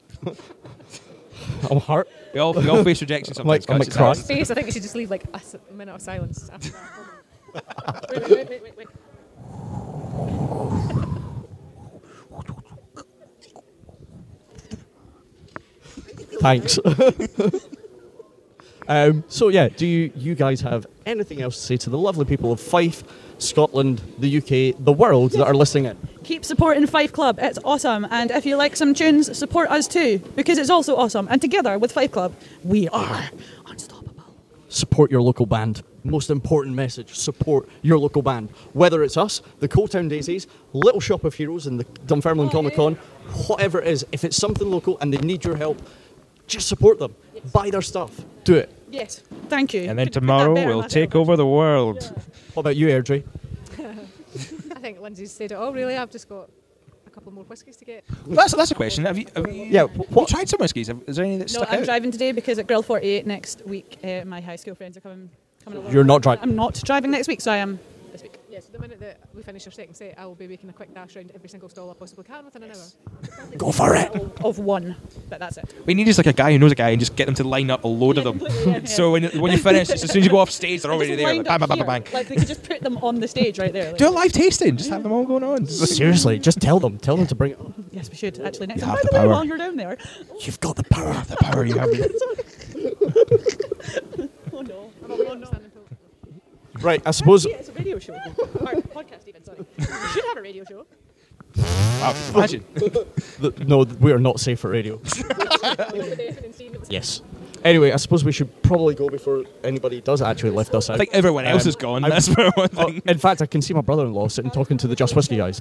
I'm hurt. We all, we all face rejection I'm like, sometimes. I'm like Kutch, crying. it's- Face, I think we should just leave like a s- minute of silence after that. Wait, wait, wait, wait, wait. Thanks. um, so yeah, do you, you guys have anything else to say to the lovely people of Fife, Scotland, the U K, the world that are listening in? Keep supporting Fife Club. It's awesome. And if you like some tunes, support us too, because it's also awesome. And together with Fife Club, we are unstoppable. Support your local band. Most important message, support your local band. Whether it's us, the Coal Town Daisies, Little Shop of Heroes and the Dunfermline Comic Con, whatever it is, if it's something local and they need your help, just support them. Buy their stuff. Do it. Yes. Thank you. And then Could put that tomorrow better we'll myself. take over the world. What about you, Airdrie? I think Lindsay's said it all, really. I've just got a couple more whiskies to get. That's that's a question. Have you, have you, yeah, have you tried some whiskies? Have- Is there any that No, stuck I'm out? driving today because at Grill forty-eight next week, uh, my high school friends are coming. coming along. You're not driving? I'm not driving next week, so I am this week. Yes, the minute that we finish our second set, I will be making a quick dash around every single stall I possibly can within an hour. Go for it. Of one, but that's it. We need just like a guy who knows a guy and just get them to line up a load of them. yeah. So when when you finish, as soon as you go off stage, they're already there. Like, Lined bang, up bang, bang, bang, here. Like they could just put them on the stage right there. Like. Do a live tasting. Just have them all going on. Seriously, just tell them. Tell them to bring it on. Yes, we should actually next You time. have By the the way, power. while you're down there, You've got the power. The power you have. oh no, I'm not understanding. Right, I suppose. Yeah, it's a radio show. Or podcast even, sorry. We should have a radio show. Wow, imagine. The- no, we are not safe for radio. Yes. Anyway, I suppose we should probably go before anybody does actually lift us out. I think everyone else is gone, that's for one thing. In fact, I can see my brother-in-law sitting talking to the Just Whiskey guys.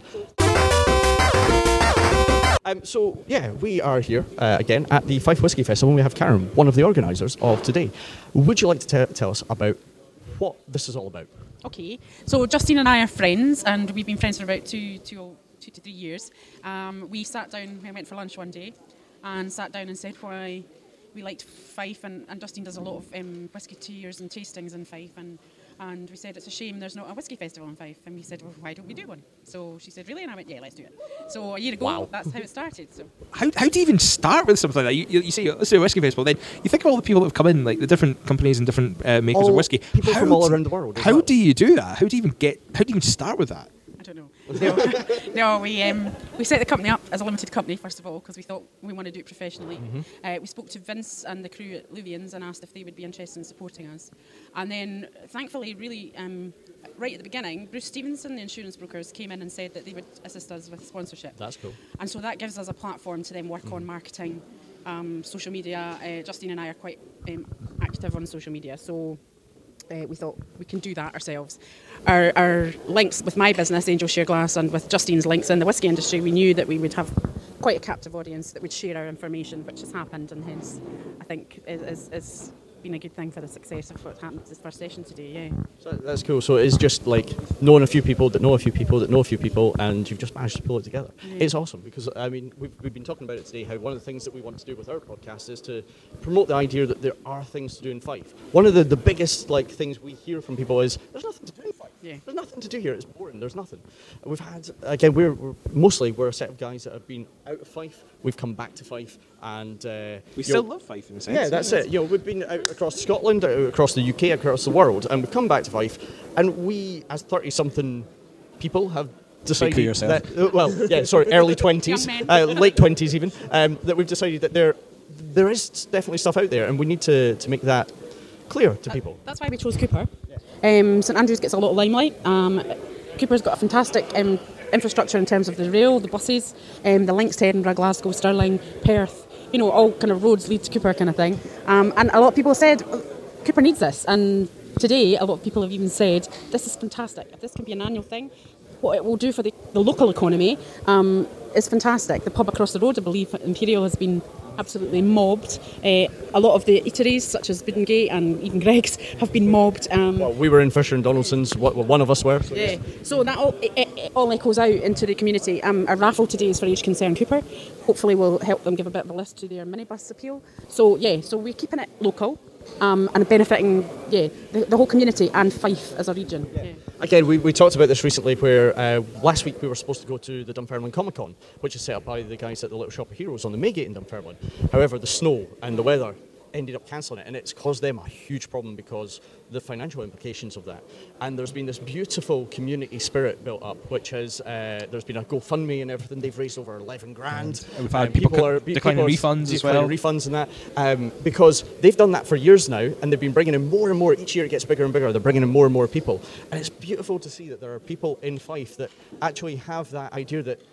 Um, so, yeah, we are here uh, again at the Fife Whisky Festival, and we have Karen, one of the organisers of today. Would you like to te- tell us about what this is all about? Okay, so Justine and I are friends, and we've been friends for about two, two, two to three years. Um, we sat down, we went for lunch one day, and sat down and said why we liked Fife, and, and Justine does a lot of um, whisky tours and tastings in Fife, and, and we said it's a shame there's not a whisky festival in Fife, and we said, well, why don't we do one? So she said, really? And I went, yeah, let's do it. So a year ago, Wow. that's how it started. So How, how do you even start with something like that? You, you, you say, let's do a whiskey festival, then you think of all the people that have come in, like the different companies and different uh, makers All of whiskey. people How from all do- around the world as How well. do you do that? How do you even get, how do you even start with that? I don't know. No, no we um, we set the company up as a limited company, first of all, because we thought we want to do it professionally. Mhm. Uh, we spoke to Vince and the crew at Luvians and asked if they would be interested in supporting us. And then, thankfully, really, um, right at the beginning, Bruce Stevenson, the insurance brokers, came in and said that they would assist us with sponsorship. That's cool. And so that gives us a platform to then work on marketing, um, social media. Uh, Justine and I are quite um, active on social media, so uh, we thought we can do that ourselves. Our, our links with my business, Angel Share Glass, and with Justine's links in the whisky industry, we knew that we would have quite a captive audience that would share our information, which has happened, and hence I think is, is, is been a good thing for the success of what happened this first session today. Yeah. So that's cool. So it's just like knowing a few people that know a few people that know a few people, and you've just managed to pull it together. Yeah. It's awesome because I mean we've, we've been talking about it today. How one of the things that we want to do with our podcast is to promote the idea that there are things to do in Fife. One of the, the biggest like things we hear from people is there's nothing to do in Fife. Yeah. There's nothing to do here. It's boring. There's nothing. We've had again. We're, we're mostly we're a set of guys that have been out of Fife. We've come back to Fife, and uh, We you still know- love Fife in a sense. Yeah, that's it. You know, we've been out across Scotland, out across the U K, across the world, and we've come back to Fife, and we, as thirty-something people, have decided for yourself. that. Uh, well, yeah, sorry, early twenties, Young men. uh, late twenties, even. Um, that we've decided that there, there is definitely stuff out there, and we need to to make that clear to people. That's why we chose Cooper. Um, St Andrews gets a lot of limelight. Um, Cooper's got a fantastic um, infrastructure in terms of the rail, the buses, um, the links to Edinburgh, Glasgow, Stirling, Perth. You know, all kind of roads lead to Cooper kind of thing. Um, and a lot of people said, Cooper needs this. And today, a lot of people have even said, this is fantastic. If this can be an annual thing, what it will do for the, the local economy um, is fantastic. The pub across the road, I believe, Imperial, has been absolutely mobbed. Uh, a lot of the eateries, such as Bidengate and even Greg's, have been mobbed. Um, Well, we were in Fisher and Donaldson's. What, well, one of us were. So yeah, so that all, it, it all echoes out into the community. Um, our raffle today is for Age Concern Cooper. Hopefully we'll help them give a bit of a lift to their minibus appeal. So yeah, so we're keeping it local um, and benefiting yeah the, the whole community and Fife as a region. Yeah. Again, we, we talked about this recently where uh, last week we were supposed to go to the Dunfermline Comic Con, which is set up by the guys at the Little Shop of Heroes on the Maygate in Dunfermline. However, the snow and the weather ended up cancelling it, and it's caused them a huge problem because the financial implications of that. And there's been this beautiful community spirit built up, which has, uh, there's been a GoFundMe and everything. They've raised over eleven grand. And we've had people co- declining people are refunds as declining well. refunds and that, um, because they've done that for years now, and they've been bringing in more and more. Each year it gets bigger and bigger. They're bringing in more and more people, and it's beautiful to see that there are people in Fife that actually have that idea that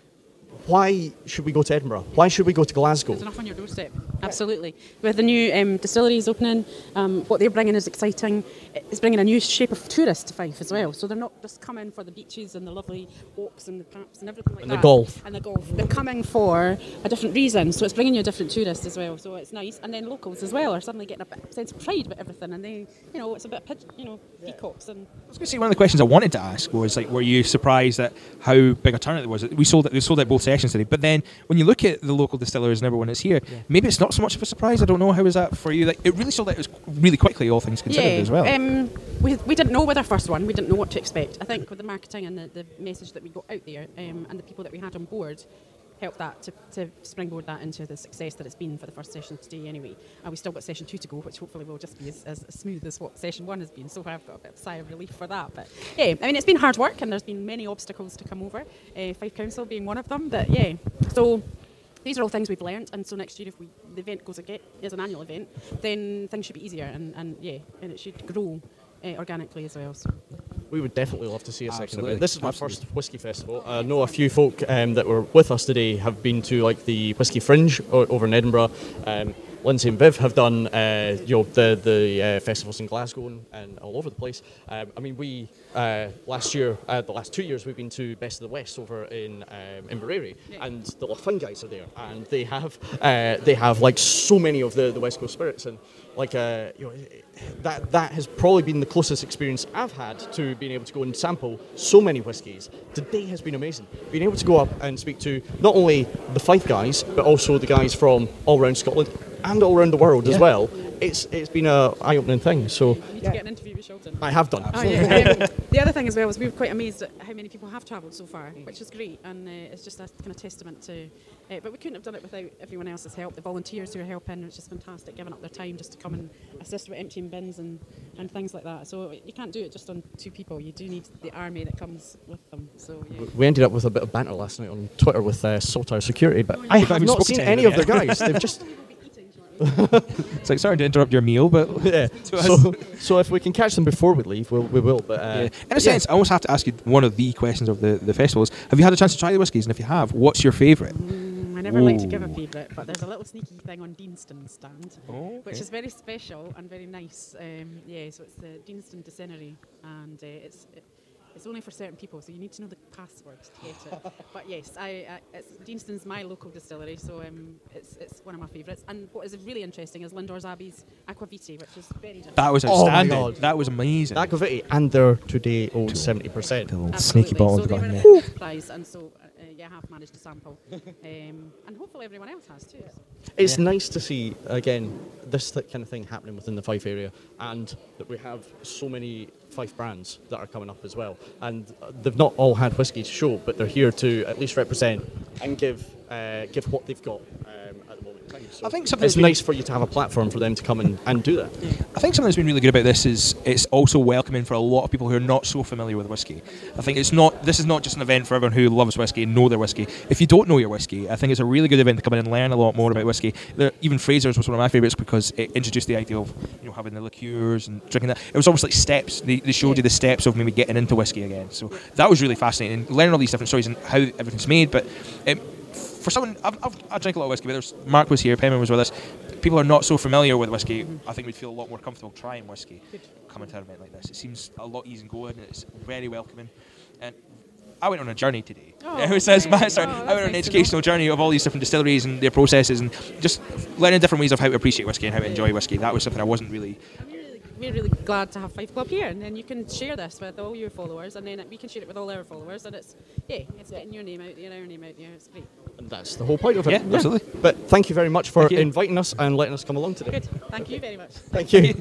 why should we go to Edinburgh? Why should we go to Glasgow? There's enough on your doorstep, absolutely. With the new um, distilleries opening, um, what they're bringing is exciting. It's bringing a new shape of tourist to Fife as well. So they're not just coming for the beaches and the lovely walks and the paps and everything like And the that. golf. And the golf. They're coming for a different reason. So it's bringing you a different tourist as well. So it's nice. And then locals as well are suddenly getting a bit of sense of pride about everything. And they, you know, it's a bit, pig- you know, peacocks and. I was going to say one of the questions I wanted to ask was like, were you surprised at how big a turnout there was? We sold it. They sold out both both sessions today. But then when you look at the local distillers and everyone that's here, yeah. maybe it's not so much of a surprise. I don't know. How was that for you? Like, it really sold out really quickly, all things considered, yeah, as well. Um, we, we didn't know with our first one. We didn't know what to expect. I think with the marketing and the, the message that we got out there um, and the people that we had on board, help that to, to springboard that into the success that it's been for the first session today anyway. And we still got session two to go, which hopefully will just be as, as smooth as what session one has been. So I've got a bit of a sigh of relief for that. But yeah, I mean, it's been hard work and there's been many obstacles to come over, uh, Fife Council being one of them. But yeah, so these are all things we've learnt, and so next year if we, the event goes again as an annual event, then things should be easier and, and yeah, and it should grow uh, organically as well. So. We would definitely love to see a second Absolutely. event. This is my Absolutely. first whisky festival. I know a few folk um, that were with us today have been to like the Whisky Fringe o- over in Edinburgh. Um, Lindsay and Viv have done uh, you know the the uh, festivals in Glasgow and, and all over the place. Um, I mean, we uh, last year, uh, the last two years, we've been to Best of the West over in um, Inverary, yeah. and the Loughlin guys are there, and they have uh, they have like so many of the, the West Coast spirits, and like uh, you know that that has probably been the closest experience I've had to being able to go and sample so many whiskies. Today has been amazing. Being able to go up and speak to not only the Fife guys, but also the guys from all around Scotland and all around the world yeah. as well. It's it's been a eye-opening thing. So you need to get an interview with Sheldon. I have done. Oh, yeah. um, the other thing as well is we were quite amazed at how many people have travelled so far, which is great, and uh, it's just a kind of testament to. Uh, but we couldn't have done it without everyone else's help. The volunteers who are helping, which is fantastic, giving up their time just to come and assist with emptying bins and, and things like that. So you can't do it just on two people. You do need the army that comes with them. So yeah. We ended up with a bit of banter last night on Twitter with uh, Saltire Security, but oh, yeah. I have not seen any of their guys. They've just. It's like, sorry to interrupt your meal, but yeah. So, so if we can catch them before we leave, we'll, we will. But uh, yeah. in a sense, yeah. I almost have to ask you one of the questions of the, the festivals. Have you had a chance to try the whiskies? And if you have, what's your favourite? Mm, I never Ooh. like to give a favourite, but there's a little sneaky thing on Deanston's stand, oh, okay. which is very special and very nice. Um, yeah, so it's the Deanston Distillery, and uh, it's. It, It's only for certain people, so you need to know the passwords to get it. But yes, I, I, it's, Deanston's my local distillery, so um, it's it's one of my favourites. And what is really interesting is Lindores Abbey's Aquaviti, which is very different. That was outstanding. Oh that was amazing. Aquaviti, and they're today old seventy percent. Sneaky bottles. So they were the first prize, and so uh, yeah, I have managed to sample, um, and hopefully everyone else has too. So. It's yeah. nice to see again this th- kind of thing happening within the Fife area, and that we have so many Fife brands that are coming up as well, and uh, they've not all had whiskey to show, but they're here to at least represent and give uh, give what they've got um, at the moment. So I think something it's nice for you to have a platform for them to come and, and do that. Yeah. I think something that's been really good about this is it's also welcoming for a lot of people who are not so familiar with whiskey. I think it's not this is not just an event for everyone who loves whiskey and know their whiskey. If you don't know your whiskey, I think it's a really good event to come in and learn a lot more about whiskey. There, even Fraser's was one of my favourites because it introduced the idea of you know having the liqueurs and drinking that. It was almost like steps. They, they showed you the steps of maybe getting into whiskey again. So that was really fascinating. Learning all these different stories and how everything's made, but. Um, For someone, I've, I've, I drink a lot of whiskey. Whether Mark was here, Penman was with us. People are not so familiar with whiskey. Mm-hmm. I think we'd feel a lot more comfortable trying whiskey coming to an event like this. It seems a lot easy going. It's very welcoming. And I went on a journey today. Oh, Who says, okay. sorry, oh, I went on an nice educational journey of all these different distilleries and their processes and just learning different ways of how to appreciate whiskey and how to enjoy whiskey. That was something I wasn't really. We're really glad to have Fife Club here, and then you can share this with all your followers, and then we can share it with all our followers, and it's yeah, it's getting your name out there, our name out there. It's great. And that's the whole point of it. Yeah, yeah. absolutely. But thank you very much for inviting us and letting us come along today. Good. Thank you very much. Thank you.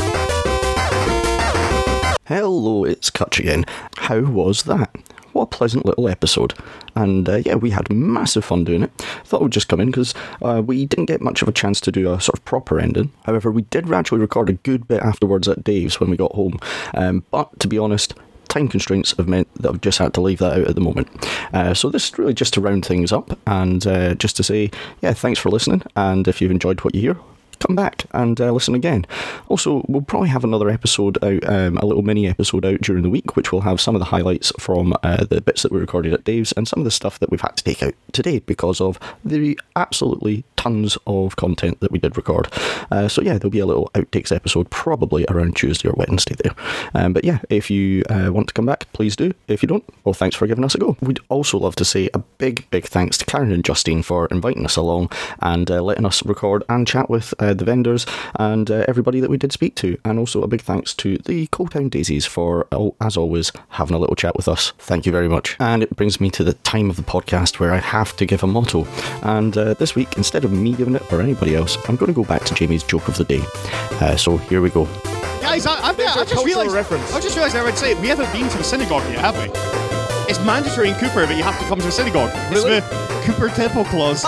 Hello, it's Kutch again. How was that? What a pleasant little episode. And uh, yeah, we had massive fun doing it. Thought we'd just come in because uh, we didn't get much of a chance to do a sort of proper ending. However, we did actually record a good bit afterwards at Dave's when we got home. Um, but to be honest, time constraints have meant that I've just had to leave that out at the moment. Uh, so this is really just to round things up and uh, just to say, yeah, thanks for listening. And if you've enjoyed what you hear, come back and uh, listen again. Also, we'll probably have another episode out, um, a little mini episode out during the week, which will have some of the highlights from uh, the bits that we recorded at Dave's and some of the stuff that we've had to take out today because of the absolutely tons of content that we did record. Uh, so yeah, there'll be a little outtakes episode probably around Tuesday or Wednesday there. Um, but yeah, if you uh, want to come back, please do. If you don't, well, thanks for giving us a go. We'd also love to say a big, big thanks to Karen and Justine for inviting us along and uh, letting us record and chat with uh, the vendors and uh, everybody that we did speak to. And also a big thanks to the Coaltown Daisies for, oh, as always, having a little chat with us. Thank you very much. And it brings me to the time of the podcast where I have to give a motto. And uh, this week, instead of me giving it or anybody else, I'm going to go back to Jamie's joke of the day. Uh, so here we go. Guys, I, I, yeah, I just realised I just realised I would say we haven't been to the synagogue yet, have we? It's mandatory in Cooper that you have to come to a synagogue. Really? It's the Cooper Temple Clause.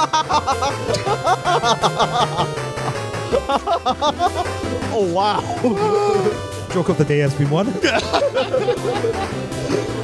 Oh wow! Joke of the day has been won.